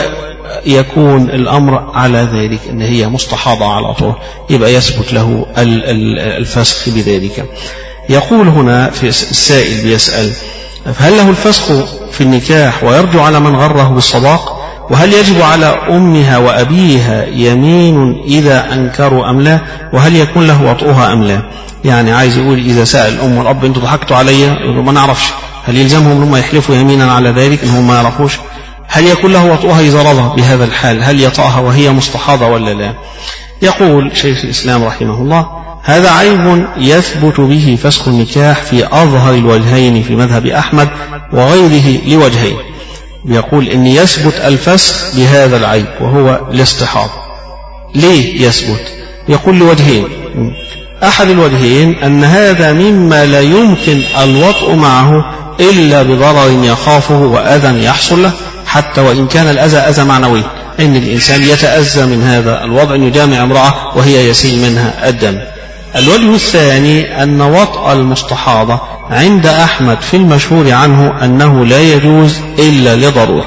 ويكون الأمر على ذلك إن هي مستحاضة على طول، يبقى يثبت له الفسخ بذلك. يقول هنا في السائل بيسأل هل له الفسخ في النكاح ويرجع على من غره بالصداق؟ وهل يجب على أمها وأبيها يمين إذا أنكروا أم لا؟ وهل يكون له وطئها أم لا؟ يعني عايز يقول إذا سأل الأم والأب أنتوا ضحكتوا علي يقولوا ما نعرفش، هل يلزمهم هم يحلفوا يمينا على ذلك إنهم ما يعرفوش؟ هل يكون له وطئها إذا رضى بهذا الحال؟ هل يطأها وهي مستحاضة ولا لا؟ يقول شيخ الإسلام رحمه الله هذا عيب يثبت به فسخ النكاح في أظهر الوجهين في مذهب أحمد وغيره لوجهين. بيقول إن يثبت الفسخ بهذا العيب وهو الاستحاضة. ليه يثبت؟ يقول لوجهين، أحد الوجهين أن هذا مما لا يمكن الوطء معه إلا بضرر يخافه وأذى يحصل له، حتى وإن كان الأذى أذى معنوي، إن الإنسان يتأذى من هذا الوضع أن يجامع امرأة وهي يسيل منها الدم. الوجه الثاني أن وطأ المستحاضة عند أحمد في المشهور عنه أنه لا يجوز إلا لضرورة،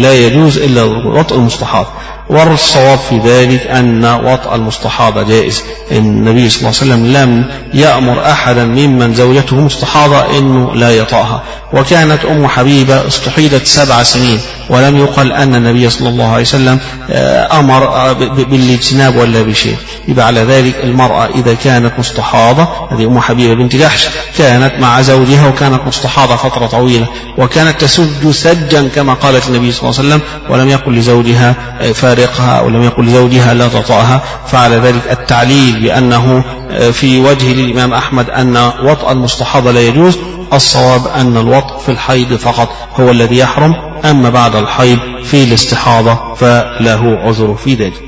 وطأ المستحاضة، والصواب في ذلك أن وطأ المستحاضة جائز. النبي صلى الله عليه وسلم لم يأمر أحدا ممن زوجته مستحاضة أنه لا يطأها، وكانت أم حبيبة استحيدت 7 سنين ولم يقل أن النبي صلى الله عليه وسلم أمر بالاجتناب ولا بشيء. يبقى على ذلك المرأة إذا كانت مستحاضة، هذه أم حبيبة بنت جحش كانت مع زوجها وكانت مستحاضة فترة طويلة وكانت تسج سجا كما قالت النبي صلى الله عليه وسلم، ولم يقل لزوجها فارق تفارقها أو لم يقل لزوجها لا تطأها، فعلى ذلك التعليل بأنه في وجه للإمام أحمد أن وطأ المستحاضة لا يجوز. الصواب أن الوطء في الحيض فقط هو الذي يحرم، أما بعد الحيض في الاستحاضة فله عذر في ذلك.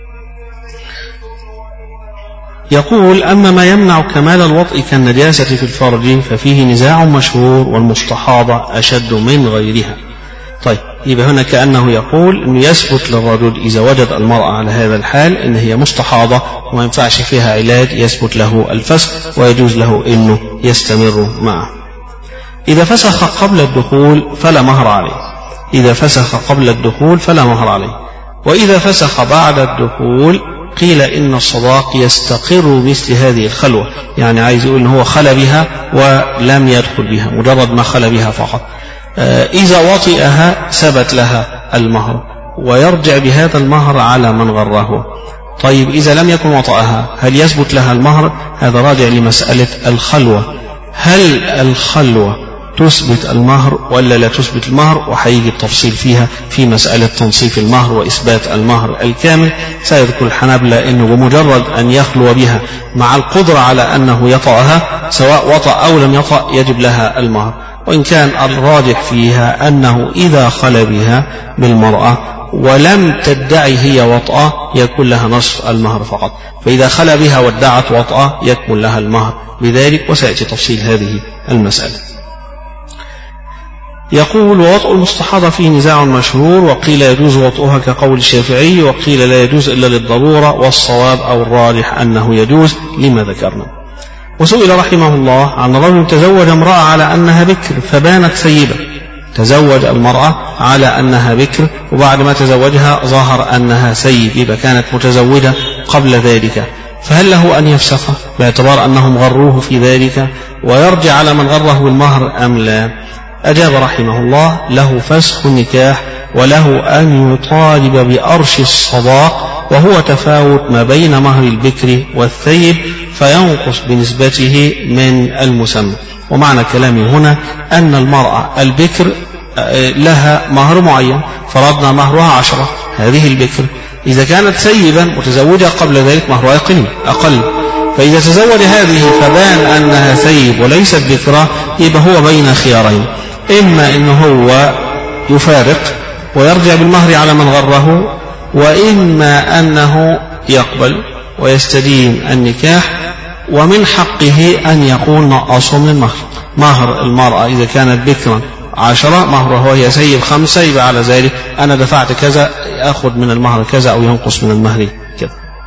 يقول: أما ما يمنع كمال الوطء كالنجاسة في الفرج ففيه نزاع مشهور، والمستحاضة أشد من غيرها. طيب، يبقى هنا كأنه يقول أنه يثبت للرجل إذا وجد المرأة على هذا الحال أن هي مستحاضة وما ينفعش فيها علاج، يثبت له الفسخ ويجوز له أنه يستمر معه. إذا فسخ قبل الدخول فلا مهر عليه. إذا فسخ قبل الدخول فلا مهر عليه. وإذا فسخ بعد الدخول قيل إن الصداق يستقر مثل هذه الخلوة، يعني عايز يقول إن هو خلى بها ولم يدخل بها، مجرد ما خلى بها فقط. إذا وطئها ثبت لها المهر ويرجع بهذا المهر على من غره. طيب، إذا لم يكن وطئها هل يثبت لها المهر؟ هذا راجع لمسألة الخلوة، هل الخلوة تثبت المهر ولا لا تثبت المهر؟ وحيجي التفصيل فيها في مسألة تنصيف المهر وإثبات المهر الكامل. سيذكر الحنابلة أنه بمجرد أن يخلو بها مع القدرة على أنه يطأها سواء وطأ أو لم يطأ يجب لها المهر، وإن كان الراجح فيها أنه إذا خلى بها بالمرأة ولم تدعي هي وطأة يكون لها نصف المهر فقط، فإذا خلى بها وادعت وطأة يكمل لها المهر بذلك، وسيأتي تفصيل هذه المسألة. يقول: ووطء المستحاضة فيه نزاع مشهور، وقيل يجوز وطئها كقول الشافعي، وقيل لا يجوز إلا للضرورة، والصواب أو الراجح أنه يجوز لما ذكرنا. وسئل رحمه الله عن رجل تزوج امرأة على أنها بكر فبانت ثيبة. تزوج المرأة على أنها بكر وبعد ما تزوجها ظهر أنها ثيب، يبقى كانت متزوجة قبل ذلك، فهل له أن يفسخ باعتبار أنهم غروه في ذلك ويرجع على من غره بالمهر أم لا؟ أجاب رحمه الله: له فسخ النكاح، وله أن يطالب بأرش الصداق، وهو تفاوت ما بين مهر البكر والثيب فينقص بنسبته من المسمى. ومعنى كلامي هنا أن المرأة البكر لها مهر معين، فرضنا مهرها 10، هذه البكر إذا كانت ثيبا متزوجة قبل ذلك مهرها أقل، فإذا تزوج هذه فبان أنها ثيب وليست بكرة يبقى هو بين خيارين: إما أنه هو يفارق ويرجع بالمهر على من غره، وإما أنه يقبل ويستدين النكاح، ومن حقه أن يقول نقصه من المهر. مهر المرأة إذا كانت بكرا 10، مهره هي ثيب 5، يبقى على ذلك أنا دفعت كذا أخذ من المهر كذا أو ينقص من المهر كذا.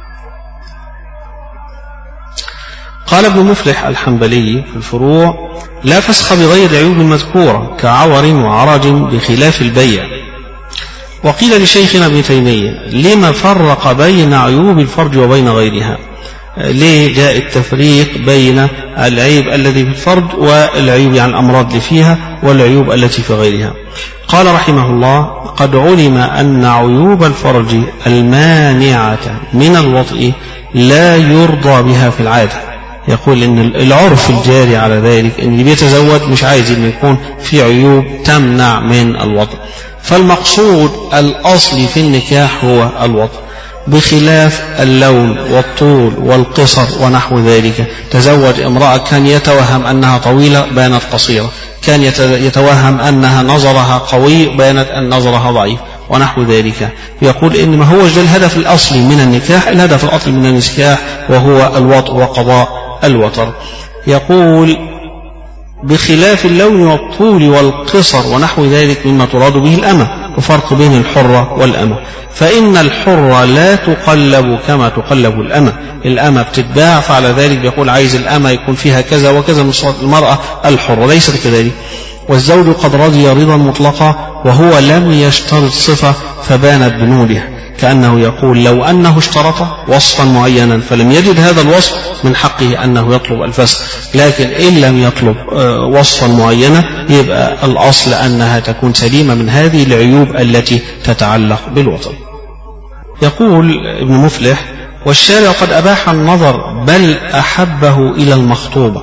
قال ابن مفلح الحنبلي في الفروع: لا فسخ بغير العيوب المذكورة كعور وعرج بخلاف البيع. وقيل لشيخنا ابن تيمية: لما فرق بين عيوب الفرج وبين غيرها؟ ليه جاء التفريق بين العيب الذي في الفرج والعيوب عن الأمراض اللي فيها والعيوب التي في غيرها؟ قال رحمه الله: قد علم أن عيوب الفرج المانعة من الوطء لا يرضى بها في العادة. يقول إن العرف الجاري على ذلك إن اللي بيتزوج مش عايز إن يكون في عيوب تمنع من الوطء، فالمقصود الأصلي في النكاح هو الوطء، بخلاف اللون والطول والقصر ونحو ذلك. تزوج امرأة كان يتوهم أنها طويلة بانت قصيرة، كان يتوهم أنها نظرها قوي بانت أن نظرها ضعيف ونحو ذلك. يقول إن ما هو الهدف الأصلي من النكاح، الهدف الأصلي من النكاح وهو الوطء وقضاء الوتر. يقول: بخلاف اللون والطول والقصر ونحو ذلك مما تراد به الأمة، وفرق بين الحرة والأمة، فإن الحرة لا تقلب كما تقلب الأمة. الأمة بتتباع، فعلى ذلك بيقول عايز الأمة يكون فيها كذا وكذا من صفات المرأة. الحرة ليست كذلك. والزوج قد رضي رضا مطلقا وهو لم يشترط صفة فبانت بنودها، كأنه يقول لو أنه اشترط وصفا معينا فلم يجد هذا الوصف من حقه أنه يطلب الفسخ، لكن إن لم يطلب وصفا معينا يبقى الأصل أنها تكون سليمة من هذه العيوب التي تتعلق بالوطن. يقول ابن مفلح: والشارع قد أباح النظر بل أحبه إلى المخطوبة،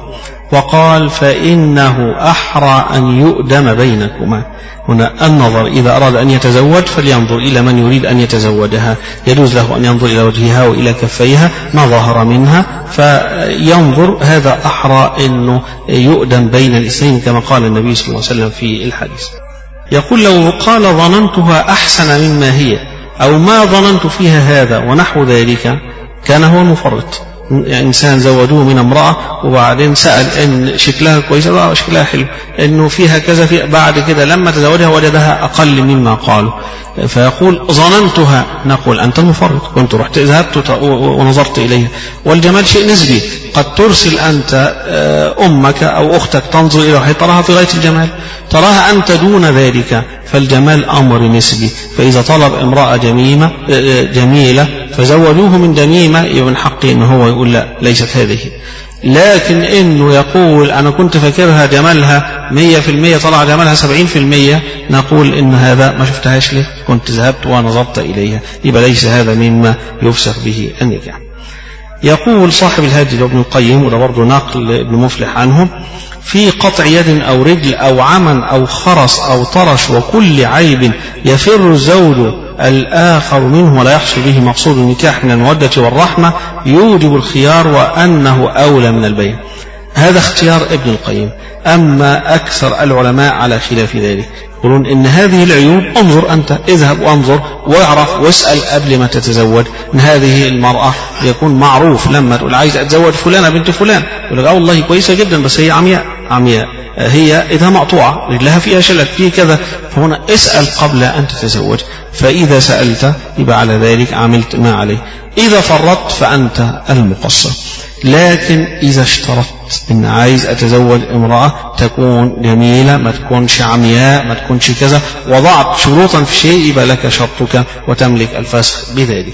وقال فإنه أحرى أن يؤدم بينكما. هنا النظر إذا أراد أن يتزوج فلينظر إلى من يريد أن يتزوجها، يجوز له أن ينظر إلى وجهها وإلى كفيها ما ظهر منها فينظر، هذا أحرى أنه يؤدم بين الاثنين كما قال النبي صلى الله عليه وسلم في الحديث. يقول لو قال ظننتها أحسن مما هي أو ما ظننت فيها هذا ونحو ذلك كان هو المفرط. يعني إنسان زوجوه من امرأة وبعدين سأل إن شكلها كويسة شكلها حلو إنه فيها كذا بعد كده لما تزوجها وجدها أقل مما قالوا فيقول ظننتها، نقول أنت المفرط، كنت رحت ذهبت ونظرت إليها. والجمال شيء نسبي، قد ترسل أنت أمك أو أختك تنظر إلى واحد تراها في غاية الجمال، تراها أنت دون ذلك، فالجمال أمر نسبي. فإذا طلب امرأة جميلة فزوجوه من دميمة من حقه إنه هو يقول لا ليست هذه. لكن إنه يقول أنا كنت فاكرها جمالها 100% طلع جمالها 70%، نقول إن هذا ما شفتهاش ليه، كنت ذهبت ونظرت إليها، يبقى ليس هذا مما يفسخ به النكاح. يقول صاحب الهادي ابن القيم، وده برضه نقل ابن مفلح عنه، في قطع يد أو رجل أو عمى أو خرس أو طرش وكل عيب يفر الزوج الآخر منه ولا يحصل به مقصود النكاح من المودة والرحمة يوجب الخيار وأنه أولى من البيع. هذا اختيار ابن القيم. أما أكثر العلماء على خلاف ذلك، يقولون إن هذه العيوب انظر أنت، اذهب وانظر واعرف واسأل قبل ما تتزوج. إن هذه المرأة يكون معروف لما تقول عايز أتزوج فلانة بنت فلان، يقول لك والله كويسة جدا بس هي عمياء، هي إذا مقطوعة رجلها فيها شلل فيه كذا، فهنا اسأل قبل أن تتزوج. فإذا سألت يبقى على ذلك عملت ما عليه، إذا فرطت فأنت المقصر. لكن إذا اشترطت إن عايز أتزوج امرأة تكون جميلة، ما تكونش عمياء، ما تكونش كذا، وضعت شروطا في شيء، يبقى لك شرطك وتملك الفسخ بذلك.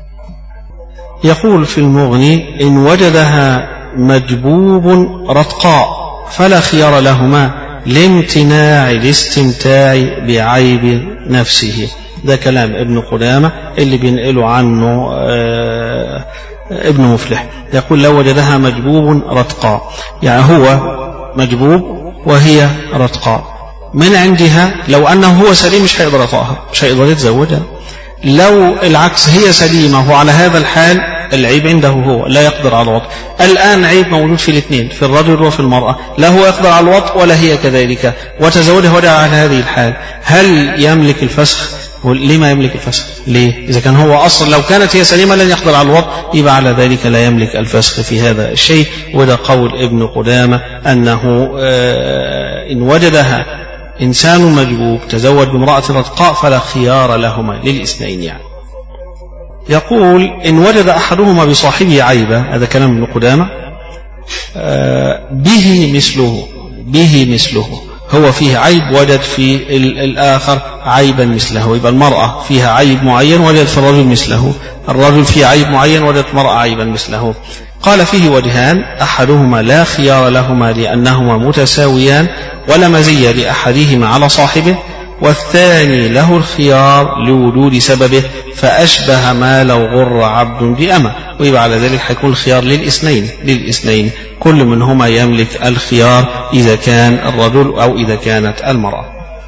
يقول في المغني إن وجدها مجبوب رتقاء فلا خيار لهما لامتناع الاستمتاع بعيب نفسه. ده كلام ابن قدامة اللي بينقله عنه ابن مفلح. يقول لو وجدها مجبوب رتقاء، يعني هو مجبوب وهي رتقاء، من عندها لو أنه هو سليم مش هيقدر يطأها، مش هيقدر يتزوجها. لو العكس هي سليمة وعلى هذا الحال العيب عنده هو لا يقدر على الوطء. الآن عيب موجود في الاثنين، في الرجل وفي المرأة، لا هو يقدر على الوطء ولا هي كذلك، وتزوجها ودع على هذه الحال، هل يملك الفسخ؟ لما يملك الفسخ؟ ليه؟ إذا كان هو أصلا لو كانت هي سليمة لن يقدر على الوطء، يبقى على ذلك لا يملك الفسخ في هذا الشيء. وده قول ابن قدامة أنه إن وجدها إنسان مجبوب تزوج بامرأة رتقاء فلا خيار لهما للاثنين. يعني يقول إن وجد أحدهما بصاحبه عيبا، هذا كلام ابن قدامة، به مثله هو فيه عيب وجد في الآخر عيبا مثله، يبقى المرأة فيها عيب معين وجد في الرجل مثله، الرجل فيه عيب معين وجد في المرأة عيبا مثله. قال فيه وجهان، أحدهما لا خيار لهما لأنهما متساويان ولا مزية لأحدهما على صاحبه، والثاني له الخيار لوجود سببه فأشبه ما لو غر عبد بأمة، ويبقى على ذلك حيكون الخيار للاثنين كل منهما يملك الخيار إذا كان الرجل أو إذا كانت المرأة.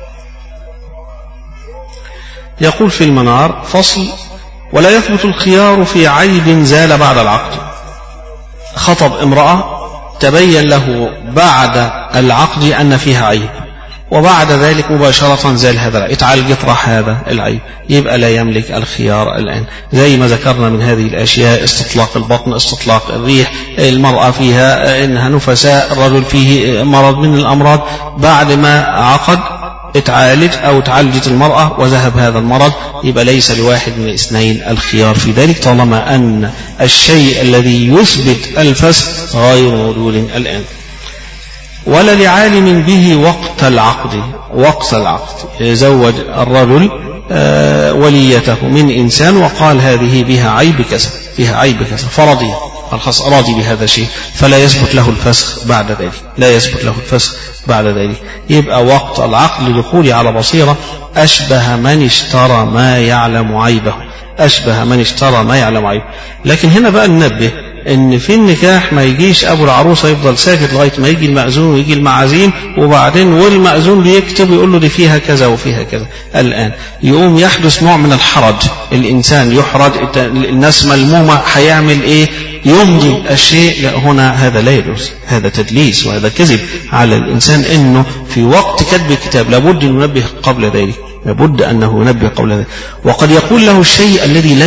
يقول في المنار فصل: ولا يثبت الخيار في عيب زال بعد العقد. خطب امرأة تبين له بعد العقد أن فيها عيب، وبعد ذلك مباشرة زال هذا العيب، اتعالجت راح هذا العيب، يبقى لا يملك الخيار الآن. زي ما ذكرنا من هذه الأشياء: استطلاق البطن، استطلاق الريح، المرأة فيها إنها نفساء، الرجل فيه مرض من الأمراض، بعد ما عقد اتعالج أو تعالجت المرأة وذهب هذا المرض، يبقى ليس لواحد من الاثنين الخيار في ذلك طالما أن الشيء الذي يثبت الفسخ غير موجود الآن. ولا لعالم به وقت العقد يزوج الرجل وليته من إنسان وقال هذه بها عيب كذا فرضي الخاص أراضي بهذا الشيء، فلا يثبت له الفسخ بعد ذلك. يبقى وقت العقد لدخول على بصيرة أشبه من اشترى ما يعلم عيبه. لكن هنا بقى ننبه ان في النكاح ما يجيش ابو العروسه يفضل ساكت لغايه ما يجي المأذون ويجي المعازيم، وبعدين والمأذون بيكتب يقول له دي فيها كذا وفيها كذا. الان يقوم يحدث نوع من الحرج، الانسان يحرج، الناس ملمومه، هيعمل ايه؟ يمضي الشيء. لا، هنا هذا لا يجوز، هذا تدليس وهذا كذب على الانسان، انه في وقت كتب الكتاب لابد ان ينبه قبل ذلك، لابد انه ينبه قبل ذلك. وقد يقول له الشيء الذي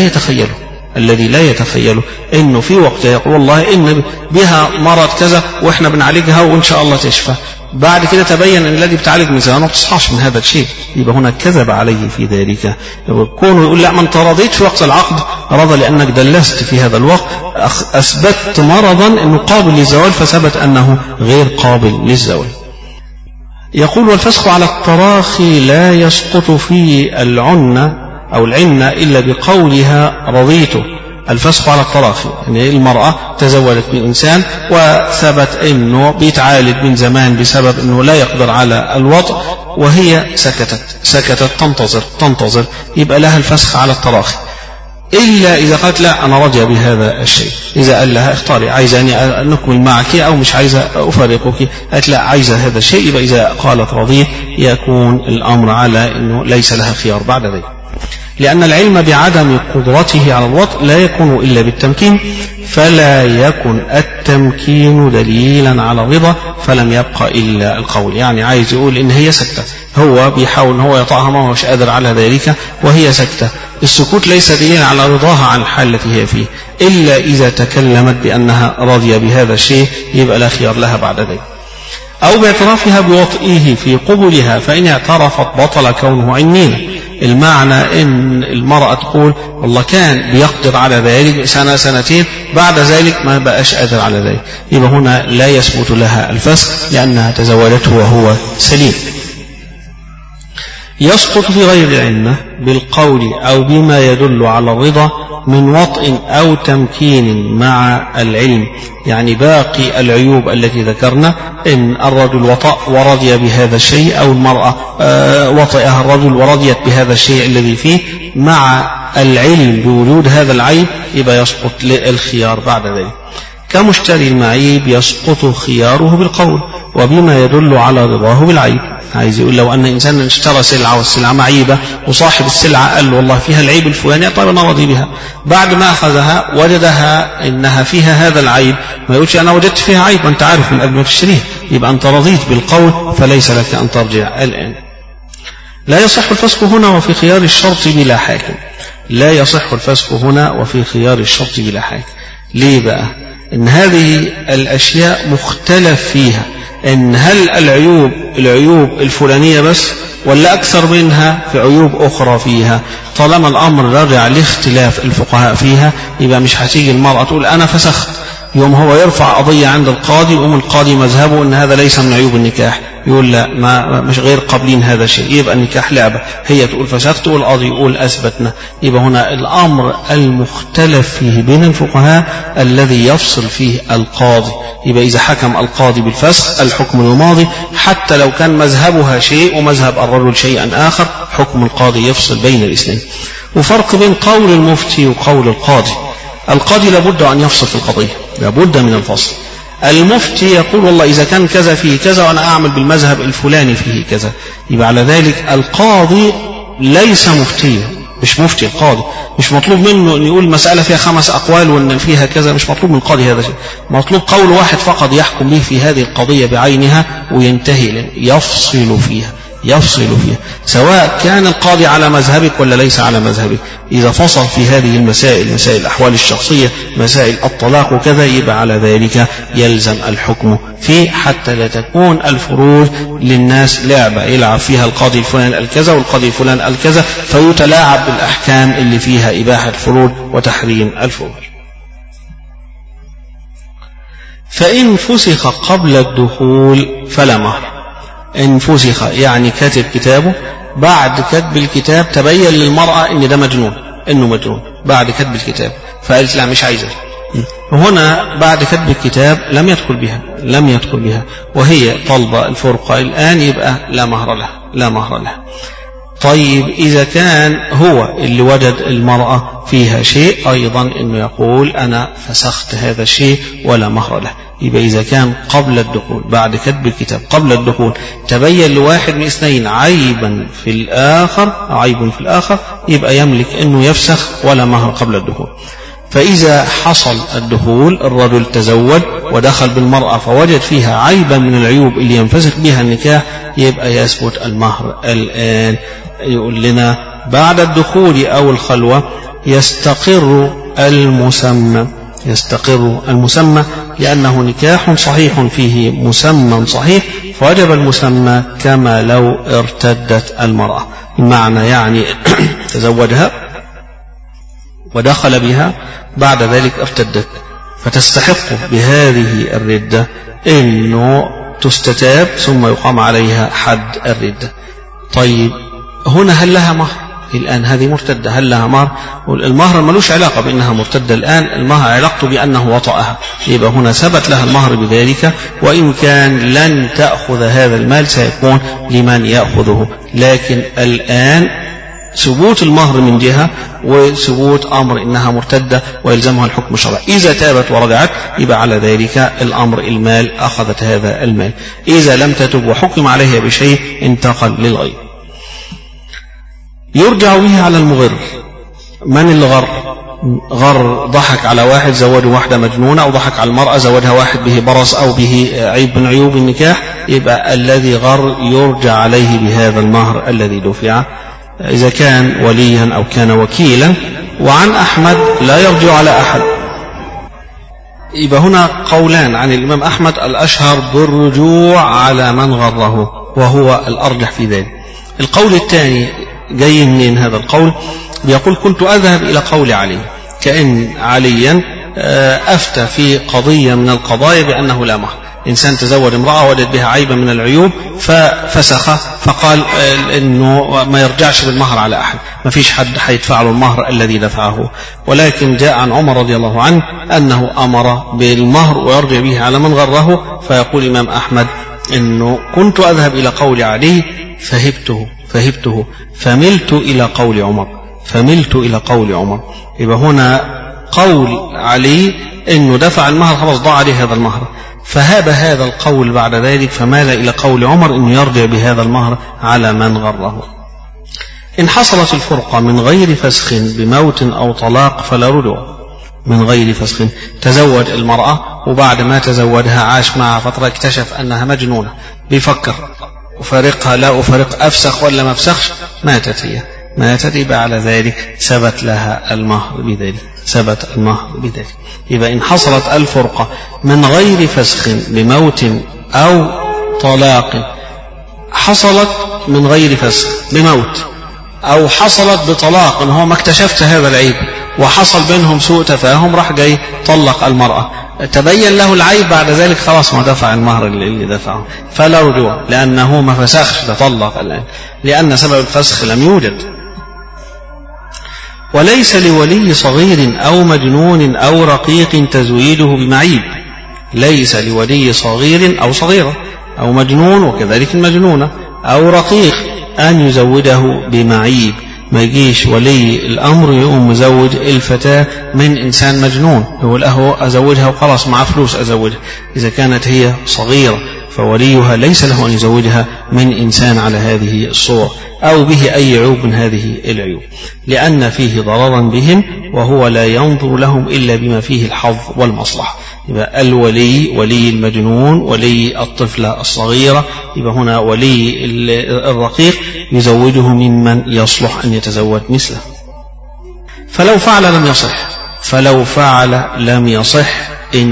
لا يتخيله، انه في وقت يقول والله ان بها مرض كذا واحنا بنعالجها وان شاء الله تشفى، بعد كده تبين ان الذي بتعالج من زمان ما تصحاش من هذا الشيء، يبقى هنا كذب عليه في ذلك. كونه يقول لا، ما انت رضيت في وقت العقد، رضى لانك دلست في هذا الوقت، اثبتت مرضا انه قابل للزوال، فثبت انه غير قابل للزوال. يقول والفسخ على التراخي لا يسقط في العنة أو العنة إلا بقولها رضيته. الفسخ على التراخي يعني المرأة تزوجت من إنسان وثبت أنه بيتعالج من زمان بسبب أنه لا يقدر على الوطء، وهي سكتت تنتظر، يبقى لها الفسخ على التراخي، إلا إذا قالت لا أنا راضية بهذا الشيء. إذا قال لها اختاري، عايزة أن نكمل معك أو مش عايزة أفارقك، قالت لا عايزة هذا الشيء، يبقى إذا قالت رضيت يكون الأمر على أنه ليس لها خيار بعد ذلك. لأن العلم بعدم قدرته على الوطء لا يكون إلا بالتمكين، فلا يكن التمكين دليلا على الرضا، فلم يبقى إلا القول. يعني عايز يقول إن هي سكتة، هو بيحاول إن هو يطعها ما هوش قادر على ذلك وهي سكتة، السكوت ليس دليلا على رضاها عن الحال التي هي فيه، إلا إذا تكلمت بأنها راضية بهذا الشيء، يبقى لا خيار لها بعد ذلك. أو باعترافها بوطئه في قبلها، فإن اعترفت بطل كونه عنينا. المعنى ان المرأة تقول والله كان بيقدر على ذلك سنة سنتين، بعد ذلك ما بقاش قادر على ذلك، يبقى هنا لا يثبت لها الفسخ لأنها تزوجته وهو سليم. يسقط في غير العنة بالقول أو بما يدل على الرضا من وطء أو تمكين مع العلم. يعني باقي العيوب التي ذكرنا، إن الرجل وطأ ورضي بهذا الشيء، أو المرأة وطئها الرجل ورضيت بهذا الشيء الذي فيه، مع العلم بوجود هذا العيب، يبقى يسقط الخيار بعد ذلك. كمشتري المعيب يسقط خياره بالقول وبما يدل على رضاه بالعيب. عايز يقول لو أن إنسان اشترى سلعة والسلعة معيبة وصاحب السلعة قال له والله فيها العيب الفلاني، طيب أنا راضي بها، بعد ما أخذها وجدها إنها فيها هذا العيب، ما يقولش أنا وجدت فيها عيب وأنت عارف من قبل ما تشتريها، يبقى أنت رضيت بالقول فليس لك أن ترجع الآن. لا يصح الفسخ هنا وفي خيار الشرط بلا حاكم. لا يصح الفسخ هنا وفي خيار الشرط بلا حاكم. ليه بقى؟ إن هذه الأشياء مختلف فيها، إن هل العيوب الفلانية بس ولا أكثر منها في عيوب أخرى فيها. طالما الأمر راجع لاختلاف الفقهاء فيها، يبقى مش هتيجي المرأة تقول أنا فسخت، يوم هو يرفع قضية عند القاضي، يقوم القاضي مذهبه أن هذا ليس من عيوب النكاح، يقول لا ما مش غير قابلين هذا الشيء، يبقى النكاح لعبة، هي تقول فسخت والقاضي يقول أثبتنا. يبقى هنا الأمر المختلف فيه بين الفقهاء الذي يفصل فيه القاضي. يبقى إذا حكم القاضي بالفسخ الحكم الماضي، حتى لو كان مذهبها شيء ومذهب الرجل شيئا آخر، حكم القاضي يفصل بين الاثنين. وفرق بين قول المفتي وقول القاضي. القاضي لابد أن يفصل في القضية، لابد من الفصل. المفتي يقول والله إذا كان كذا فيه كذا وأنا أعمل بالمذهب الفلاني فيه كذا، يبقى على ذلك القاضي ليس مفتيا، مش مفتي. القاضي مش مطلوب منه أن يقول مسألة فيها 5 أقوال وأن فيها كذا، مش مطلوب من القاضي هذا شيء، مطلوب قول واحد فقط يحكم به في هذه القضية بعينها وينتهي، يفصل فيها سواء كان القاضي على مذهبك ولا ليس على مذهبك. إذا فصل في هذه المسائل، مسائل الأحوال الشخصية، مسائل الطلاق وكذا، يبقى على ذلك يلزم الحكم فيه، حتى لا تكون الفروج للناس لعبة يلعب فيها القاضي الفلان الكذا والقاضي الفلان الكذا، فيتلاعب بالأحكام اللي فيها إباحة الفروج وتحريم الفروج. فإن فسخ قبل الدخول فلا مهر. إن فسخ يعني كاتب كتابه، بعد كتب الكتاب تبين للمرأة إن ده مجنون، إنه مجنون بعد كتب الكتاب، فقالت لا مش عايزة. هنا بعد كتب الكتاب لم يدخل بها وهي طالبة الفرقة الآن، يبقى لا مهر لها. طيب إذا كان هو اللي وجد المرأة فيها شيء أيضا إنه يقول أنا فسخت هذا الشيء ولا مهر له. يبقى إذا كان قبل الدخول بعد كتب الكتاب قبل الدخول تبين لواحد من اثنين عيبا في الآخر أو عيب في الآخر يبقى يملك إنه يفسخ ولا مهر قبل الدخول. فإذا حصل الدخول الرجل تزوج ودخل بالمرأة فوجد فيها عيبا من العيوب اللي ينفسخ بها النكاح يبقى يثبت المهر الآن. يقول لنا بعد الدخول أو الخلوة يستقر المسمى لأنه نكاح صحيح فيه مسمى صحيح فوجب المسمى كما لو ارتدت المرأة. المعنى يعني تزوجها ودخل بها بعد ذلك ارتدت فتستحق بهذه الردة إنه تستتاب ثم يقام عليها حد الردة. طيب هنا هل لها مهر؟ الآن هذه مرتدة هل لها مهر؟ المهر ملوش علاقة بأنها مرتدة الآن، المهر علاقته بأنه وطأها، يبقى هنا ثبت لها المهر بذلك، وإن كان لن تأخذ هذا المال سيكون لمن يأخذه، لكن الآن ثبوت المهر من جهة وثبوت أمر إنها مرتدة ويلزمها الحكم الشرعي. إذا تابت ورجعت يبقى على ذلك الأمر المال، أخذت هذا المال. إذا لم تتب وحكم عليها بشيء انتقل للغير. يرجع به على المغر. من الغر؟ غر ضحك على واحد زوجه واحدة مجنونة، أو ضحك على المرأة زوجها واحد به برص أو به عيب من عيوب النكاح، يبقى الذي غر يرجع عليه بهذا المهر الذي دفع إذا كان وليا أو كان وكيلا. وعن أحمد لا يرجع على أحد. يبقى هنا قولان عن الإمام أحمد، الأشهر بالرجوع على من غره وهو الأرجح في ذلك. القول الثاني جاي منين هذا القول؟ بيقول كنت أذهب إلى قول علي، كأن عليا أفتى في قضية من القضايا بأنه لا مهر. إنسان تزوج امرأة وجد بها عيبا من العيوب ففسخ، فقال إنه ما يرجعش بالمهر على أحد، ما فيش حد هيدفع له المهر الذي دفعه. ولكن جاء عن عمر رضي الله عنه أنه أمر بالمهر ويرجع به على من غره. فيقول الإمام أحمد إنه كنت أذهب إلى قول علي فهبته فملت إلى قول عمر. يبقى هنا قول علي إنه دفع المهر خلاص ضاع عليه هذا المهر، فهاب هذا القول بعد ذلك فمال إلى قول عمر إنه يرجع بهذا المهر على من غره. إن حصلت الفرقة من غير فسخ بموت أو طلاق فلا رجوع. من غير فسخ، تزوج المرأة وبعد ما تزوجها عاش معها فترة اكتشف أنها مجنونة، بيفكر أفارقها لا أفارق، أفسخ ولا ما أفسخش، ماتت هي، يبقى على ذلك ثبت لها المهر بذلك. يبقى إن حصلت الفرقة من غير فسخ بموت أو طلاق، حصلت من غير فسخ بموت أو حصلت بطلاق، إن هو ما اكتشفت هذا العيب وحصل بينهم سوء تفاهم، راح جاي طلق المرأة، تبين له العيب بعد ذلك خلاص ما دفع المهر اللي دفعه، فلا رجوع، لأنه ما فسخش، ده طلق الآن، لأن سبب الفسخ لم يوجد. وليس لولي صغير أو مجنون أو رقيق تزويده بمعيب. ليس لولي صغير أو صغيرة أو مجنون وكذلك المجنونة أو رقيق أن يزوده بمعيب. ما يجيش ولي الأمر يقوم مزوج الفتاة من إنسان مجنون، يقول أهو أزوجها وخلاص مع فلوس أزوجها. إذا كانت هي صغيرة فوليها ليس له أن يزوجها من إنسان على هذه الصورة أو به أي عيوب من هذه العيوب، لأن فيه ضررا بهم وهو لا ينظر لهم إلا بما فيه الحظ والمصلحة. يبقى الولي ولي المجنون، ولي الطفلة الصغيرة، يبقى هنا ولي الرقيق يزوجه ممن يصلح أن يتزوج مثله. فلو فعل لم يصح إن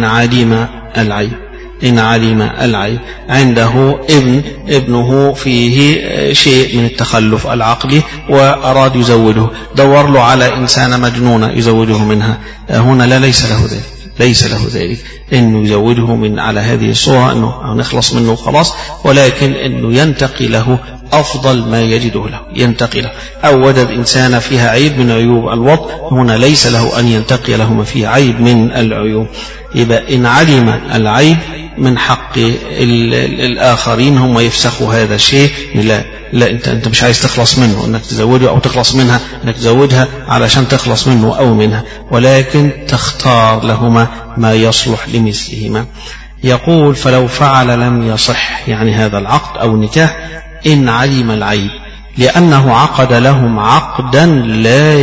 علم العيب. عنده ابنه فيه شيء من التخلف العقلي وأراد يزوجه، دور له على إنسان مجنونة يزوجه منها، هنا ليس له ذلك إنه يزوجه من على هذه الصورة إنه نخلص منه خلاص، ولكن إنه ينتقي له أفضل ما يجده له، ينتقي له. أو وجد إنسان فيها عيب من عيوب الوطء، هنا ليس له أن ينتقي له ما فيه عيب من العيوب. يبقى إن علم العيب من حق الآخرين هم يفسخوا هذا الشيء، لا، لا، انت مش عايز تخلص منه انك تزوجه او تخلص منها انك تزوجها علشان تخلص منه او منها، ولكن تختار لهما ما يصلح لمثلهما. يقول فلو فعل لم يصح، يعني هذا العقد او النكاح ان علم العيب، لأنه عقد لهم عقدا لا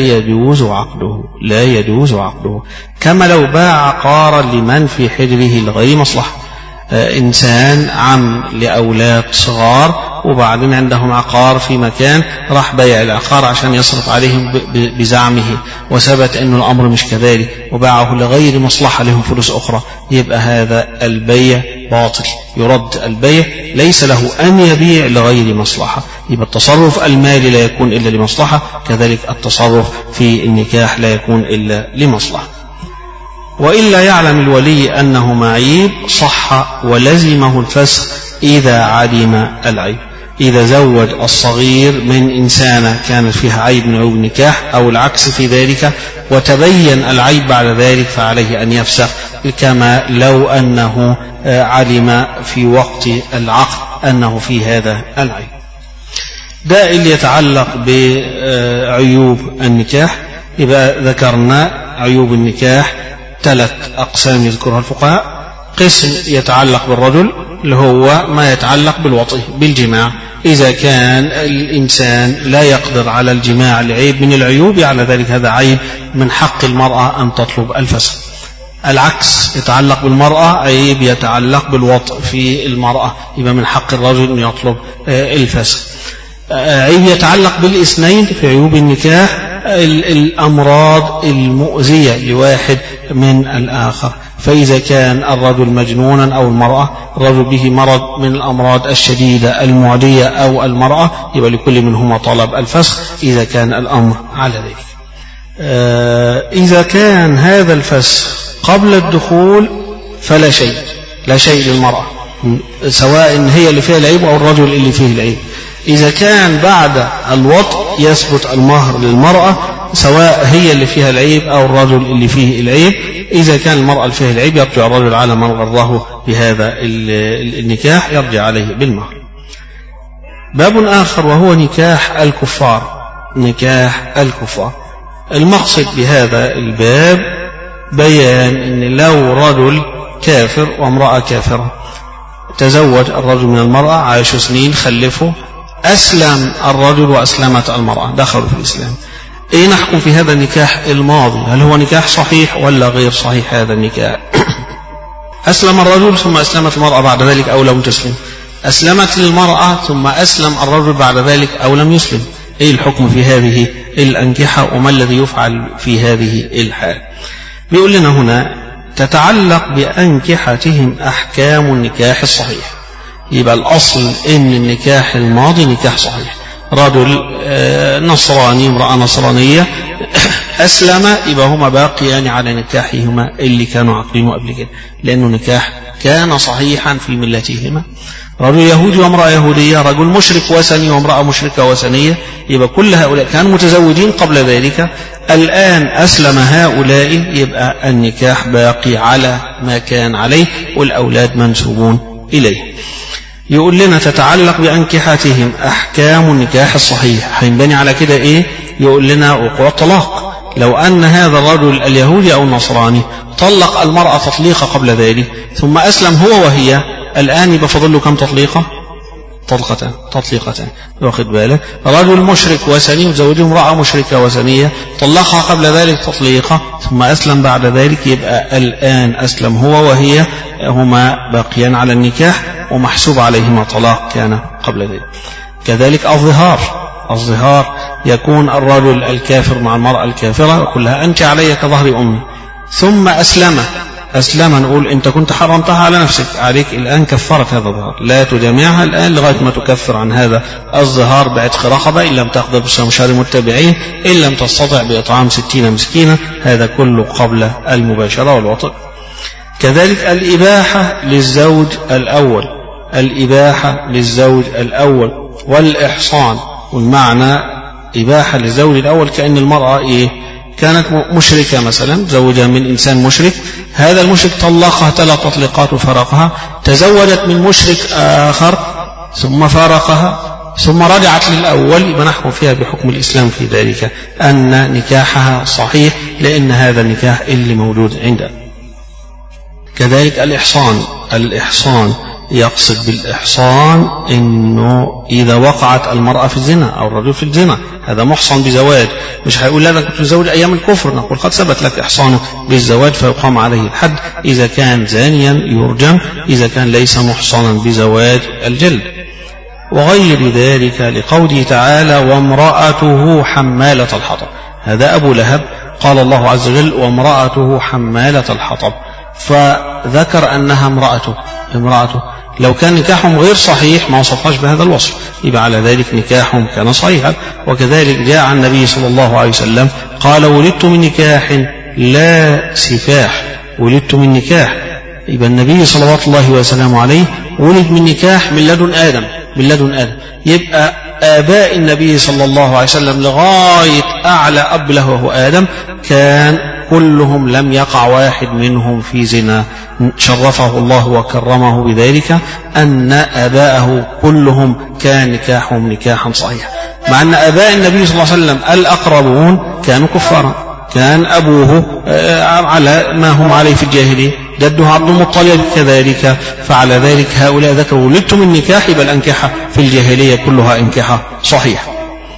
يجوز عقده، كما لو باع عقارا لمن في حجره لغير مصلحة. إنسان عم لأولاد صغار وبعدين عندهم عقار في مكان، راح بيع العقار عشان يصرف عليهم بزعمه، وثبت أن الأمر مش كذلك وباعه لغير مصلحة لهم فلوس أخرى، يبقى هذا البيع باطل، يرد البيع، ليس له أن يبيع لغير مصلحة. يبقى التصرف المالي لا يكون إلا لمصلحة، كذلك التصرف في النكاح لا يكون إلا لمصلحة. وإلا يعلم الولي أنه معيب صح ولزمه الفسخ إذا علم العيب. إذا زوج الصغير من إنسانة كانت فيها عيب من عيوب النكاح أو العكس في ذلك وتبين العيب بعد ذلك فعليه أن يفسخ، كما لو أنه علم في وقت العقد أنه في هذا العيب. ده اللي يتعلق بعيوب النكاح. يبقى ذكرنا عيوب النكاح 3 أقسام يذكرها الفقهاء. قسم يتعلق بالرجل اللي هو ما يتعلق بالوطئ بالجماع، إذا كان الإنسان لا يقدر على الجماع لعيب من العيوب، على ذلك هذا عيب من حق المرأة أن تطلب الفسخ. العكس يتعلق بالمرأة، عيب يتعلق بالوطئ في المرأة، يبقى من حق الرجل أن يطلب الفسخ. عيب يتعلق بالاثنين في عيوب النكاح، الأمراض المؤذية لواحد من الآخر، فإذا كان الرجل مجنونا أو المرأة الرجل به مرض من الأمراض الشديدة المعدية أو المرأة، يبقى لكل منهما طلب الفسخ إذا كان الأمر على ذلك. إذا كان هذا الفسخ قبل الدخول فلا شيء، لا شيء للمرأة، سواء هي اللي فيها العيب أو الرجل اللي فيه العيب. إذا كان بعد الوطء يثبت المهر للمرأة، سواء هي اللي فيها العيب أو الرجل اللي فيه العيب. إذا كان المرأة اللي فيها العيب يرجع الرجل على من غره بهذا النكاح، يرجع عليه بالمهر. باب آخر وهو نكاح الكفار. نكاح الكفار المقصد بهذا الباب بيان أن لو رجل كافر وامرأة كافرة، تزوج الرجل من المرأة، عاشوا سنين، خلفوا، أسلم الرجل وأسلمت المرأة، دخلوا في الإسلام، إيه نحكم في هذا النكاح الماضي؟ هل هو نكاح صحيح ولا غير صحيح هذا النكاح؟ أسلم الرجل ثم أسلمت المرأة بعد ذلك أو لم تسلم، أسلمت المرأة ثم أسلم الرجل بعد ذلك أو لم يسلم، إيه الحكم في هذه الأنكحة وما الذي يفعل في هذه الحال؟ بيقول لنا هنا تتعلق بأنكحتهم أحكام النكاح الصحيح. يبقى الأصل إن النكاح الماضي نكاح صحيح، رجل نصراني امرأة نصرانية أسلم، يبقى هما باقيان على نكاحهما اللي كانوا عاقدينه قبل كده، لأنه نكاح كان صحيحا في ملتهما. رجل يهودي وامرأة يهودية، رجل مشرك وثني وامرأة مشركة وثنية، يبقى كل هؤلاء كانوا متزوجين قبل ذلك، الآن أسلم هؤلاء، يبقى النكاح باقي على ما كان عليه والأولاد منسوبون إليه. يقول لنا تتعلق بأنكحتهم أحكام النكاح الصحيح، هينبني على كده إيه؟ يقول لنا وقوع الطلاق. لو أن هذا الرجل اليهودي أو النصراني طلق المرأة تطليقة قبل ذلك ثم أسلم هو وهي، الآن يبقى فضل له كم تطليقة؟ تطليقتان. واخد بالك؟ رجل مشرك وثني وزوجه امرأة مشركة وثنية، طلقها قبل ذلك تطليقة ثم أسلم بعد ذلك، يبقى الآن أسلم هو وهي، هما باقيان على النكاح ومحسوب عليهما طلاق كان قبل ذلك. كذلك الظهار يكون الرجل الكافر مع المرأة الكافرة يقول لها أنت علي كظهر أمي، ثم أسلم نقول أنت كنت حرمتها على نفسك، عليك الآن كفرت هذا الظهار، لا تجامعها الآن لغاية ما تكفر عن هذا الظهار بعتق رقبة، إن لم تقدر بصيام شهر متبعين، إن لم تستطع بإطعام 60 مسكينا، هذا كله قبل المباشرة والوطء. كذلك الإباحة للزوج الأول والإحصان، والمعنى إباحة للزوج الأول كأن المرأة كانت مشركة مثلا، زوجها من إنسان مشرك، هذا المشرك طلقها 3 تطليقات وفرقها، تزوجت من مشرك آخر ثم فارقها، ثم رجعت للأول يبقى نحكم فيها بحكم الإسلام في ذلك أن نكاحها صحيح لأن هذا النكاح اللي موجود عندها. كذلك الإحصان يقصد بالإحصان إنه إذا وقعت المرأة في الزنا أو الرجل في الزنا هذا محصن بزواج، مش هيقول لا ده كنت متزوج أيام الكفر، نقول قد ثبت لك إحصانه بالزواج فيقام عليه الحد إذا كان زانيا يرجم، إذا كان ليس محصنا بزواج الجلد. وغير ذلك لقوله تعالى وامرأته حمالة الحطب، هذا أبو لهب قال الله عز وجل وامرأته حمالة الحطب، فذكر أنها امرأته لو كان نكاحهم غير صحيح ما وصفهاش بهذا الوصف يبقى على ذلك نكاحهم كان صحيحا. وكذلك جاء عن النبي صلى الله عليه وسلم قال ولدت من نكاح لا سفاح، ولدت من نكاح، يبقى النبي صلوات الله وسلامه عليه ولد من نكاح من لدن آدم، يبقى آباء النبي صلى الله عليه وسلم لغاية أعلى أب له وهو آدم كان كلهم لم يقع واحد منهم في زنا، شرفه الله وكرمه بذلك أن آباءه كلهم كان نكاحهم نكاحا صحيحا، مع أن آباء النبي صلى الله عليه وسلم الأقربون كانوا كفارا، كان أبوه على ما هم عليه في الجاهلية، جده عبد المطلب كذلك، فعلى ذلك هؤلاء ذكروا ولدت من نكاح بل أنكحة في الجاهلية كلها أنكحة صحيحة.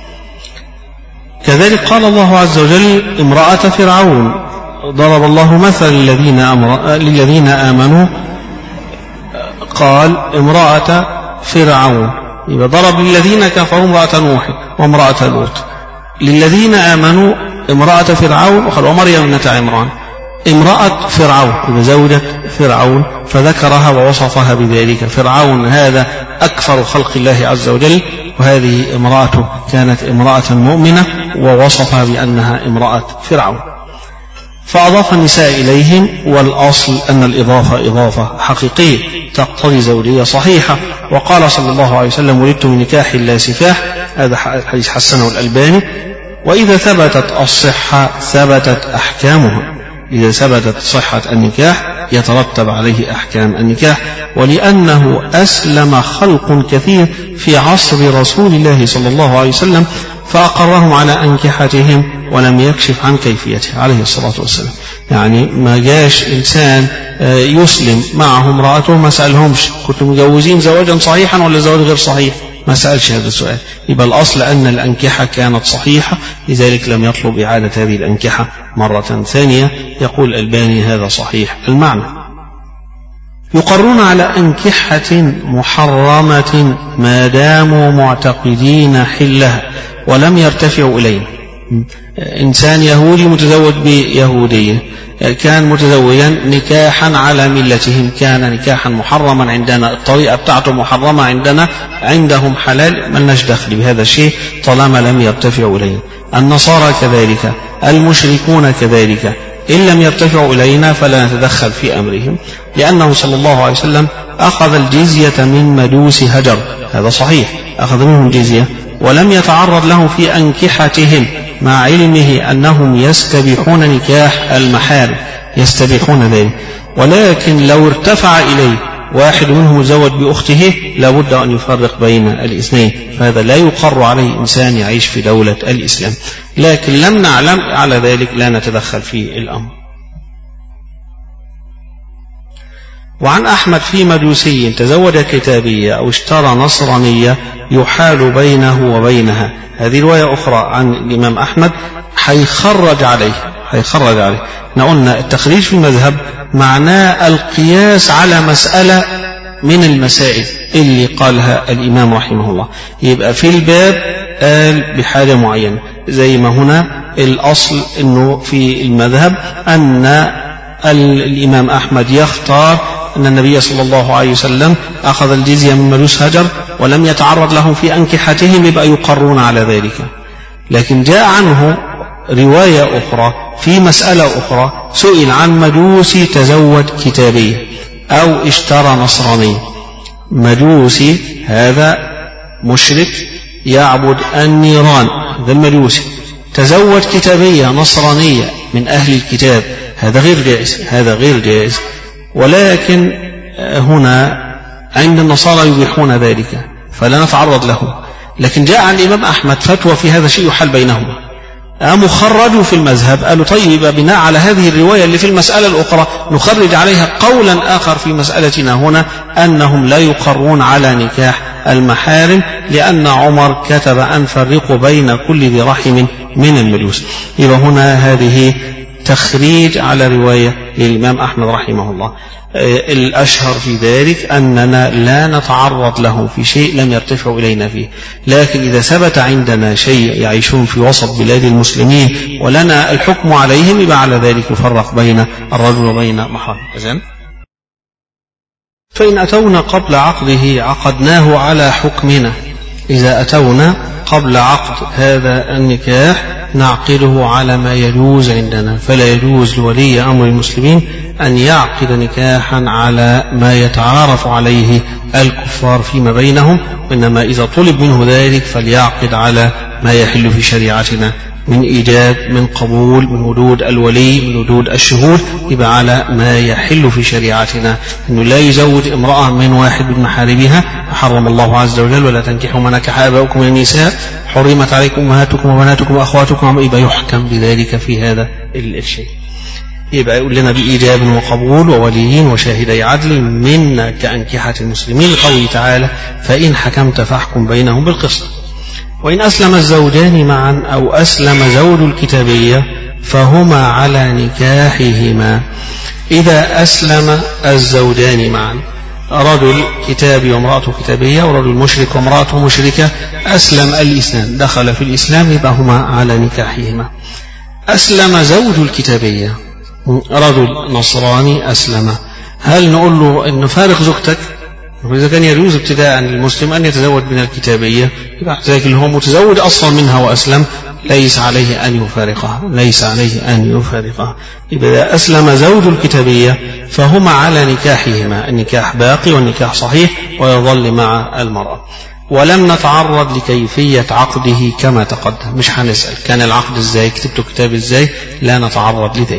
كذلك قال الله عز وجل امرأة فرعون ضرب الله مثل للذين آمنوا قال امرأة فرعون، يبقى ضرب للذين كفروا امرأة نوح وامرأة لوط، للذين آمنوا امرأة فرعون وقال ومريم ابنة عمران، امرأة فرعون زوجة فرعون فذكرها ووصفها بذلك، فرعون هذا أكثر خلق الله عز وجل، وهذه امرأته كانت امرأة مؤمنة ووصفها بأنها امرأة فرعون، فأضاف النساء إليهم، والأصل أن الإضافة إضافة حقيقية تقتضي زوجية صحيحة. وقال صلى الله عليه وسلم ولدت من نكاح لا سفاح، هذا حديث حسنه الألباني. وإذا ثبتت الصحة ثبتت أحكامها، إذا ثبتت صحة النكاح يترتب عليه أحكام النكاح، ولأنه أسلم خلق كثير في عصر رسول الله صلى الله عليه وسلم فأقرهم على أنكحتهم ولم يكشف عن كيفيتها عليه الصلاة والسلام، يعني ما جاش إنسان يسلم معه امرأته ما سألهمش كنتم مجوزين زواجا صحيحا ولا زواج غير صحيح، ما سألش هذا السؤال، يبقى الأصل أن الأنكحة كانت صحيحة، لذلك لم يطلب إعادة هذه الأنكحة مرة ثانية. يقول الألباني هذا صحيح المعنى. يقرون على أنكحة محرمة ما داموا معتقدين حلها ولم يرتفعوا إليه. إنسان يهودي متزوج بيهودية كان متزوجا نكاحا على ملتهم، كان نكاحا محرما عندنا، الطريقة بتاعته محرمة عندنا، عندهم حلال، ملناش دخل بهذا الشيء طالما لم يرتفعوا إليه. النصارى كذلك، المشركون كذلك، إن لم يرتفعوا إلينا فلا نتدخل في أمرهم، لأنه صلى الله عليه وسلم أخذ الجزية من مجوس هجر، هذا صحيح، أخذ منهم الجزية ولم يتعرض لهم في أنكحتهم، مع علمه أنهم يستبيحون نكاح المحارم، يستبيحون ذلك، ولكن لو ارتفع إليه واحد منهم مزوج بأخته لابد أن يفرق بين الاثنين، فهذا لا يقر عليه إنسان يعيش في دولة الإسلام، لكن لم نعلم على ذلك لا نتدخل في الأمر. وعن أحمد في مجوسي تزوج كتابية أو اشترى نصرانية يحال بينه وبينها، هذه رواية أخرى عن الإمام أحمد هيخرج عليه. احنا قلنا التخريج في المذهب معناه القياس على مسألة من المسائل اللي قالها الإمام رحمه الله، يبقى في الباب قال بحاجة معينة، زي ما هنا الأصل أنه في المذهب أن الإمام أحمد يختار أن النبي صلى الله عليه وسلم أخذ الجزية من مجوس هجر ولم يتعرض لهم في أنكحتهم، يبقى يقرون على ذلك. لكن جاء عنه رواية أخرى في مسألة أخرى، سئل عن مجوسي تزوج كتابية أو اشترى نصراني. مجوسي هذا مشرك يعبد النيران، هذا المجوسي، تزوج كتابية نصرانية من أهل الكتاب، هذا غير جائز، ولكن هنا عند النصارى يبيحون ذلك فلا نتعرض له. لكن جاء عن الإمام أحمد فتوى في هذا الشيء يحال بينهما، قاموا خرجوا في المذهب قالوا طيب بناء على هذه الرواية اللي في المسألة الأخرى نخرج عليها قولا آخر في مسألتنا هنا أنهم لا يقرون على نكاح المحارم، لأن عمر كتب أن فرقوا بين كل ذي رحم من المجوس. يبقى هنا هذه تخريج على رواية للإمام أحمد رحمه الله. الأشهر في ذلك أننا لا نتعرض له في شيء لم يرتفع إلينا فيه، لكن إذا ثبت عندنا شيء يعيشون في وسط بلاد المسلمين ولنا الحكم عليهم يبقى على ذلك يفرق بين الرجل وبين محرم. فإن أتونا قبل عقده عقدناه على حكمنا، إذا أتونا قبل عقد هذا النكاح نعقده على ما يجوز عندنا، فلا يجوز لولي أمر المسلمين أن يعقد نكاحا على ما يتعارف عليه الكفار فيما بينهم، وإنما إذا طلب منه ذلك فليعقد على ما يحل في شريعتنا من إيجاب من قبول من وجود الولي من وجود الشهود، يبقى على ما يحل في شريعتنا، أنه لا يزوج امرأة من واحد من محارمها، حرم الله عز وجل ولا تنكحوا ما نكح آباؤكم من النساء، حرمت عليكم أمهاتكم وبناتكم وأخواتكم، يبقى يحكم بذلك في هذا الشيء. يبقى يقول لنا بإيجاب وقبول ووليين وشاهدي عدل منا كأنكحة المسلمين، لقوله تعالى فإن حكمت فاحكم بينهم بالقسط. وإن أسلم الزوجان معا أو أسلم زوج الكتابية فهما على نكاحهما. إذا أسلم الزوجان معا، رجل كتابي وامرأته كتابية ورجل مشرك وامرأته مشركة، أسلم الإسلام دخل في الإسلام، يبقى هما على نكاحهما. أسلم زوج الكتابية، رجل نصراني أسلم، هل نقول له أن فارق زوجتك؟ وإذا كان يجوز ابتداء للمسلم أن يتزوج من الكتابية، يبقى ذلك اللي هو متزوج أصلا منها وأسلم ليس عليه أن يفارقها، ليس عليه أن يفارقها. إذا أسلم زوج الكتابية فهما على نكاحهما، النكاح باقي والنكاح صحيح ويظل مع المرأة. ولم نتعرض لكيفية عقده كما تقدم، مش هنسأل كان العقد ازاي، كتبته كتاب ازاي، لا نتعرض لذلك.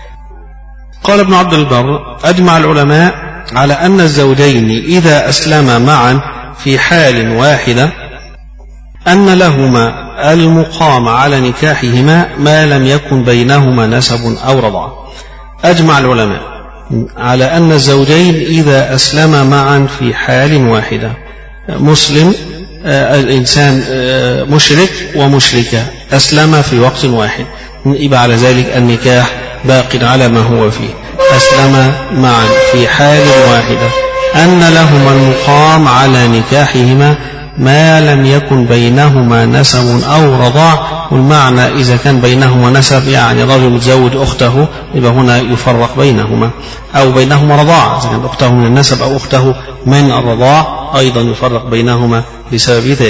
قال ابن عبد البر أجمع العلماء على أن الزوجين إذا أسلما معا في حال واحدة أن لهما المقام على نكاحهما ما لم يكن بينهما نسب أو رضاعة. أجمع العلماء على أن الزوجين إذا أسلما معا في حال واحدة، مسلم الإنسان مشرك ومشركة أسلم في وقت واحد، يبقى على ذلك النكاح باق على ما هو فيه. أسلم معا في حال واحدة أن لهما المقام على نكاحهما ما لم يكن بينهما نسب أو رضاع، والمعنى إذا كان بينهما نسب يعني رجل متزوج أخته يبقى هنا يفرق بينهما، أو بينهما رضاع إذا كان أخته من النسب أو أخته من الرضاع أيضا يفرق بينهما بسبب ذلك.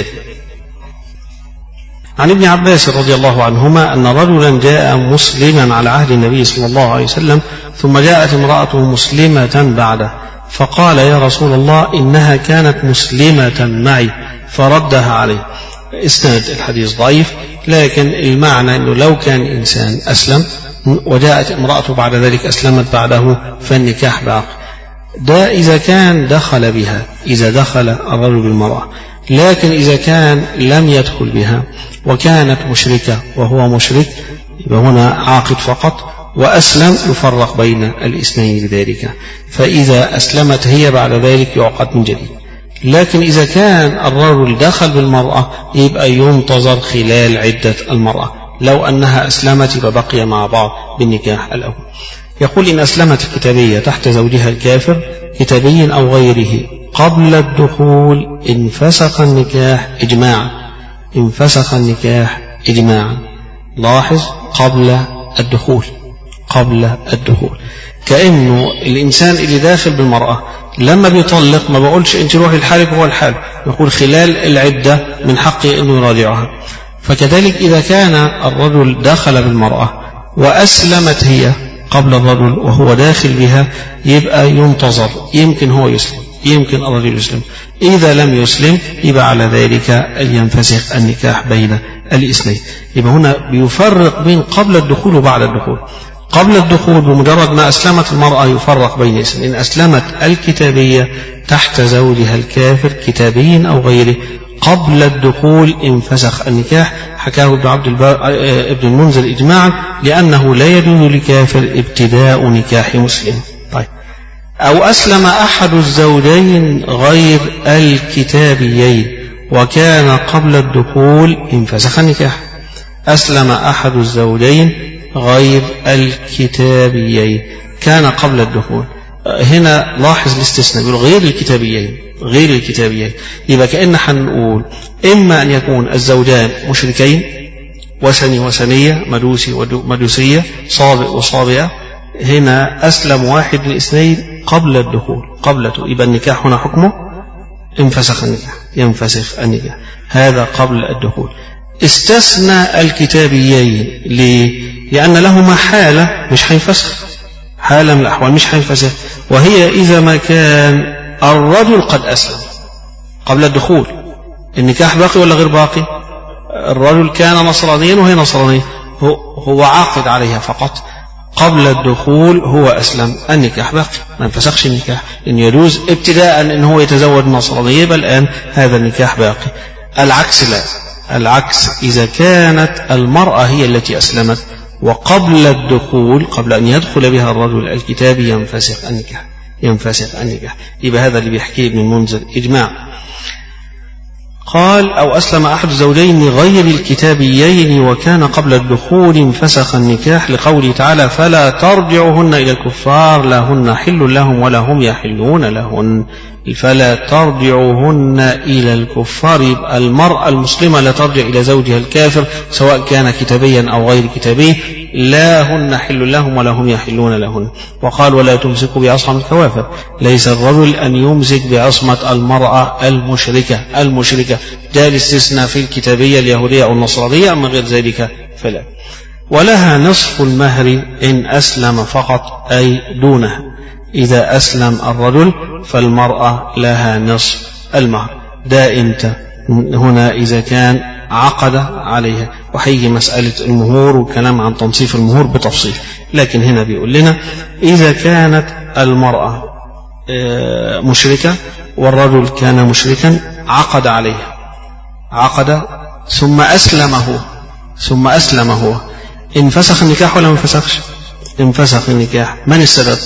عن ابن عباس رضي الله عنهما أن رجلا جاء مسلما على عهد النبي صلى الله عليه وسلم، ثم جاءت امرأته مسلمة بعده، فقال يا رسول الله إنها كانت مسلمة معي، فردها عليه. اسناد الحديث ضعيف، لكن المعنى أنه لو كان إنسان أسلم وجاءت امرأته بعد ذلك أسلمت بعده فالنكاح باق. ده إذا كان دخل بها، إذا دخل الرجل بالمرأة، لكن إذا كان لم يدخل بها وكانت مشركة وهو مشرك يبقى هنا عاقد فقط، وأسلم يفرق بين الاثنين بذلك، فإذا أسلمت هي بعد ذلك يعقد من جديد. لكن إذا كان الرجل دخل بالمرأة يبقى ينتظر خلال عدة المرأة، لو أنها أسلمت يبقى بقي مع بعض بالنكاح الأول. يقول إن أسلمت الكتابية تحت زوجها الكافر كتابي أو غيره قبل الدخول انفسخ النكاح إجماعا، انفسخ النكاح إجماعا. لاحظ قبل الدخول، قبل الدخول، كأنه الإنسان اللي داخل بالمرأة لما بيطلق ما بقولش أنت روحي لحالك هو الحال، يقول خلال العدة من حقه أنه يراجعها. فكذلك إذا كان الرجل دخل بالمرأة وأسلمت هي قبل الرجل وهو داخل بها يبقى ينتظر، يمكن هو يسلم يمكن الرجل يسلم، إذا لم يسلم يبقى على ذلك أن ينفسخ النكاح بين الاثنين. يبقى هنا بيفرق بين قبل الدخول وبعد الدخول. قبل الدخول بمجرد ما أسلمت المرأة يفرق بين اسمين، إن أسلمت الكتابية تحت زوجها الكافر كتابي أو غيره قبل الدخول انفسخ النكاح. حكاه ابن المنذر إجماعا لأنه لا يجوز لكافر ابتداء نكاح مسلم. طيب أو أسلم أحد الزوجين غير الكتابيين وكان قبل الدخول انفسخ النكاح. أسلم أحد الزوجين غير الكتابيين كان قبل الدخول. هنا لاحظ الاستثناء يقول غير الكتابيين، غير الكتابيين، يبقى كأن هنقول إما أن يكون الزوجان مشركين، وثني وثنية، مجوسي ومجوسية، صابئ وصابئة. هنا أسلم واحد من الاثنين قبل الدخول، يبقى النكاح هنا حكمه انفسخ النكاح، ينفسخ النكاح، هذا قبل الدخول. استثنى الكتابيين ليه؟ لأن لهما حالة مش هينفسخ، حالة من الأحوال مش هينفسخ، وهي إذا ما كان الرجل قد أسلم قبل الدخول. النكاح باقي ولا غير باقي؟ الرجل كان نصرانيا وهي نصرانية، هو عاقد عليها فقط، قبل الدخول هو أسلم، النكاح باقي ما انفسخش النكاح. إن يجوز ابتداء إن هو يتزوج نصرانية، بل الآن هذا النكاح باقي. العكس لا، العكس إذا كانت المرأة هي التي أسلمت وقبل الدخول، قبل أن يدخل بها الرجل الكتابي، ينفسخ النكاح، ينفسخ النكاح. يبقى هذا اللي بيحكيه ابن المنذر إجماع. قال أو أسلم أحد الزوجين غير الكتابيين وكان قبل الدخول انفسخ النكاح، لقوله تعالى فلا ترجعهن إلى الكفار لا هن حل لهم ولا هم يحلون لهن. فلا ترجعهن إلى الكفار، يبقى المرأة المسلمة لا ترجع إلى زوجها الكافر سواء كان كتابيا أو غير كتابي، لا هن حل لهم ولا هم يحلون لهن. وقال ولا تمسكوا بعصمة الكوافر، ليس الرجل أن يمسك بعصمة المرأة المشركة. ده الاستثناء في الكتابية اليهودية أو النصرانية، أما غير ذلك فلا. ولها نصف المهر إن أسلم فقط أي دونها. إذا أسلم الرجل فالمرأة لها نصف المهر. ده إمتى؟ هنا إذا كان عقد عليها، وحيجي مسألة المهور والكلام عن تنصيف المهور بتفصيل، لكن هنا بيقول لنا إذا كانت المرأة مشركة والرجل كان مشركا عقد عليها، عقد ثم أسلم هو، انفسخ النكاح ولا ما انفسخش؟ انفسخ النكاح. من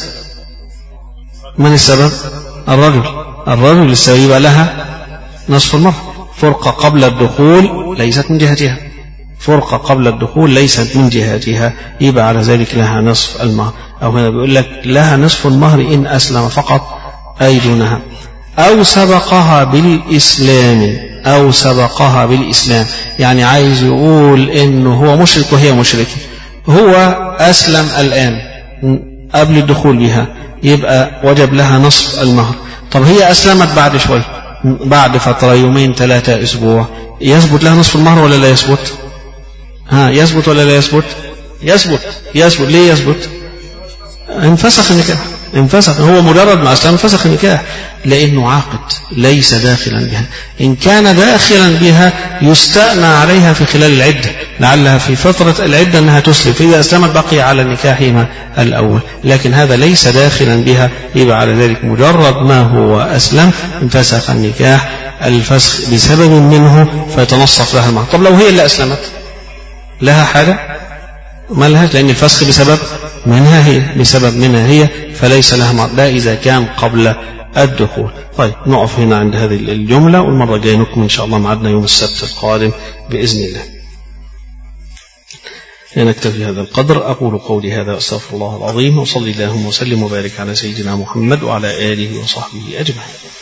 السبب؟ الرجل السبب، يبقى لها نصف المهر. فرقة قبل الدخول ليست من جهتها، فرقة قبل الدخول ليست من جهتها، يبقى على ذلك لها نصف المهر. أو هنا بيقول لك لها نصف المهر إن أسلم فقط أي دونها. أو سبقها بالإسلام، يعني عايز يقول إنه هو مشرك وهي مشركة، هو أسلم الآن قبل الدخول بها، يبقى وجب لها نصف المهر. طب هي أسلمت بعد شوي، بعد فترة، يومين، 3 أسبوع، يثبت لها نصف المهر ولا لا يثبت؟ يثبت ولا لا يثبت؟ يثبت. ليه يثبت؟ انفسخ النكاح، انفسخ، هو مجرد ما أسلم انفسخ النكاح، لأنه عاقد ليس داخلا بها. إن كان داخلا بها يستأنى عليها في خلال العدة، لعلها في فترة العدة أنها تسلم، فإذا أسلمت بقي على نكاحهما الأول، لكن هذا ليس داخلا بها، يبقى على ذلك مجرد ما هو أسلم انفسخ النكاح، الفسخ بسبب منه فتنصف لها المهر. طب لو هي اللي أسلمت لها حاجة؟ ما لهاش، لأن الفسخ بسبب منها هي، فليس لها مهر، لا إذا كان قبل الدخول. طيب نقف هنا عند هذه الجملة، والمرة الجاية نكمل إن شاء الله معادنا يوم السبت القادم بإذن الله. نكتفي هذا القدر. أقول قولي هذا أستغفر الله العظيم، وصلي اللهم وسلم وبارك على سيدنا محمد وعلى آله وصحبه أجمعين.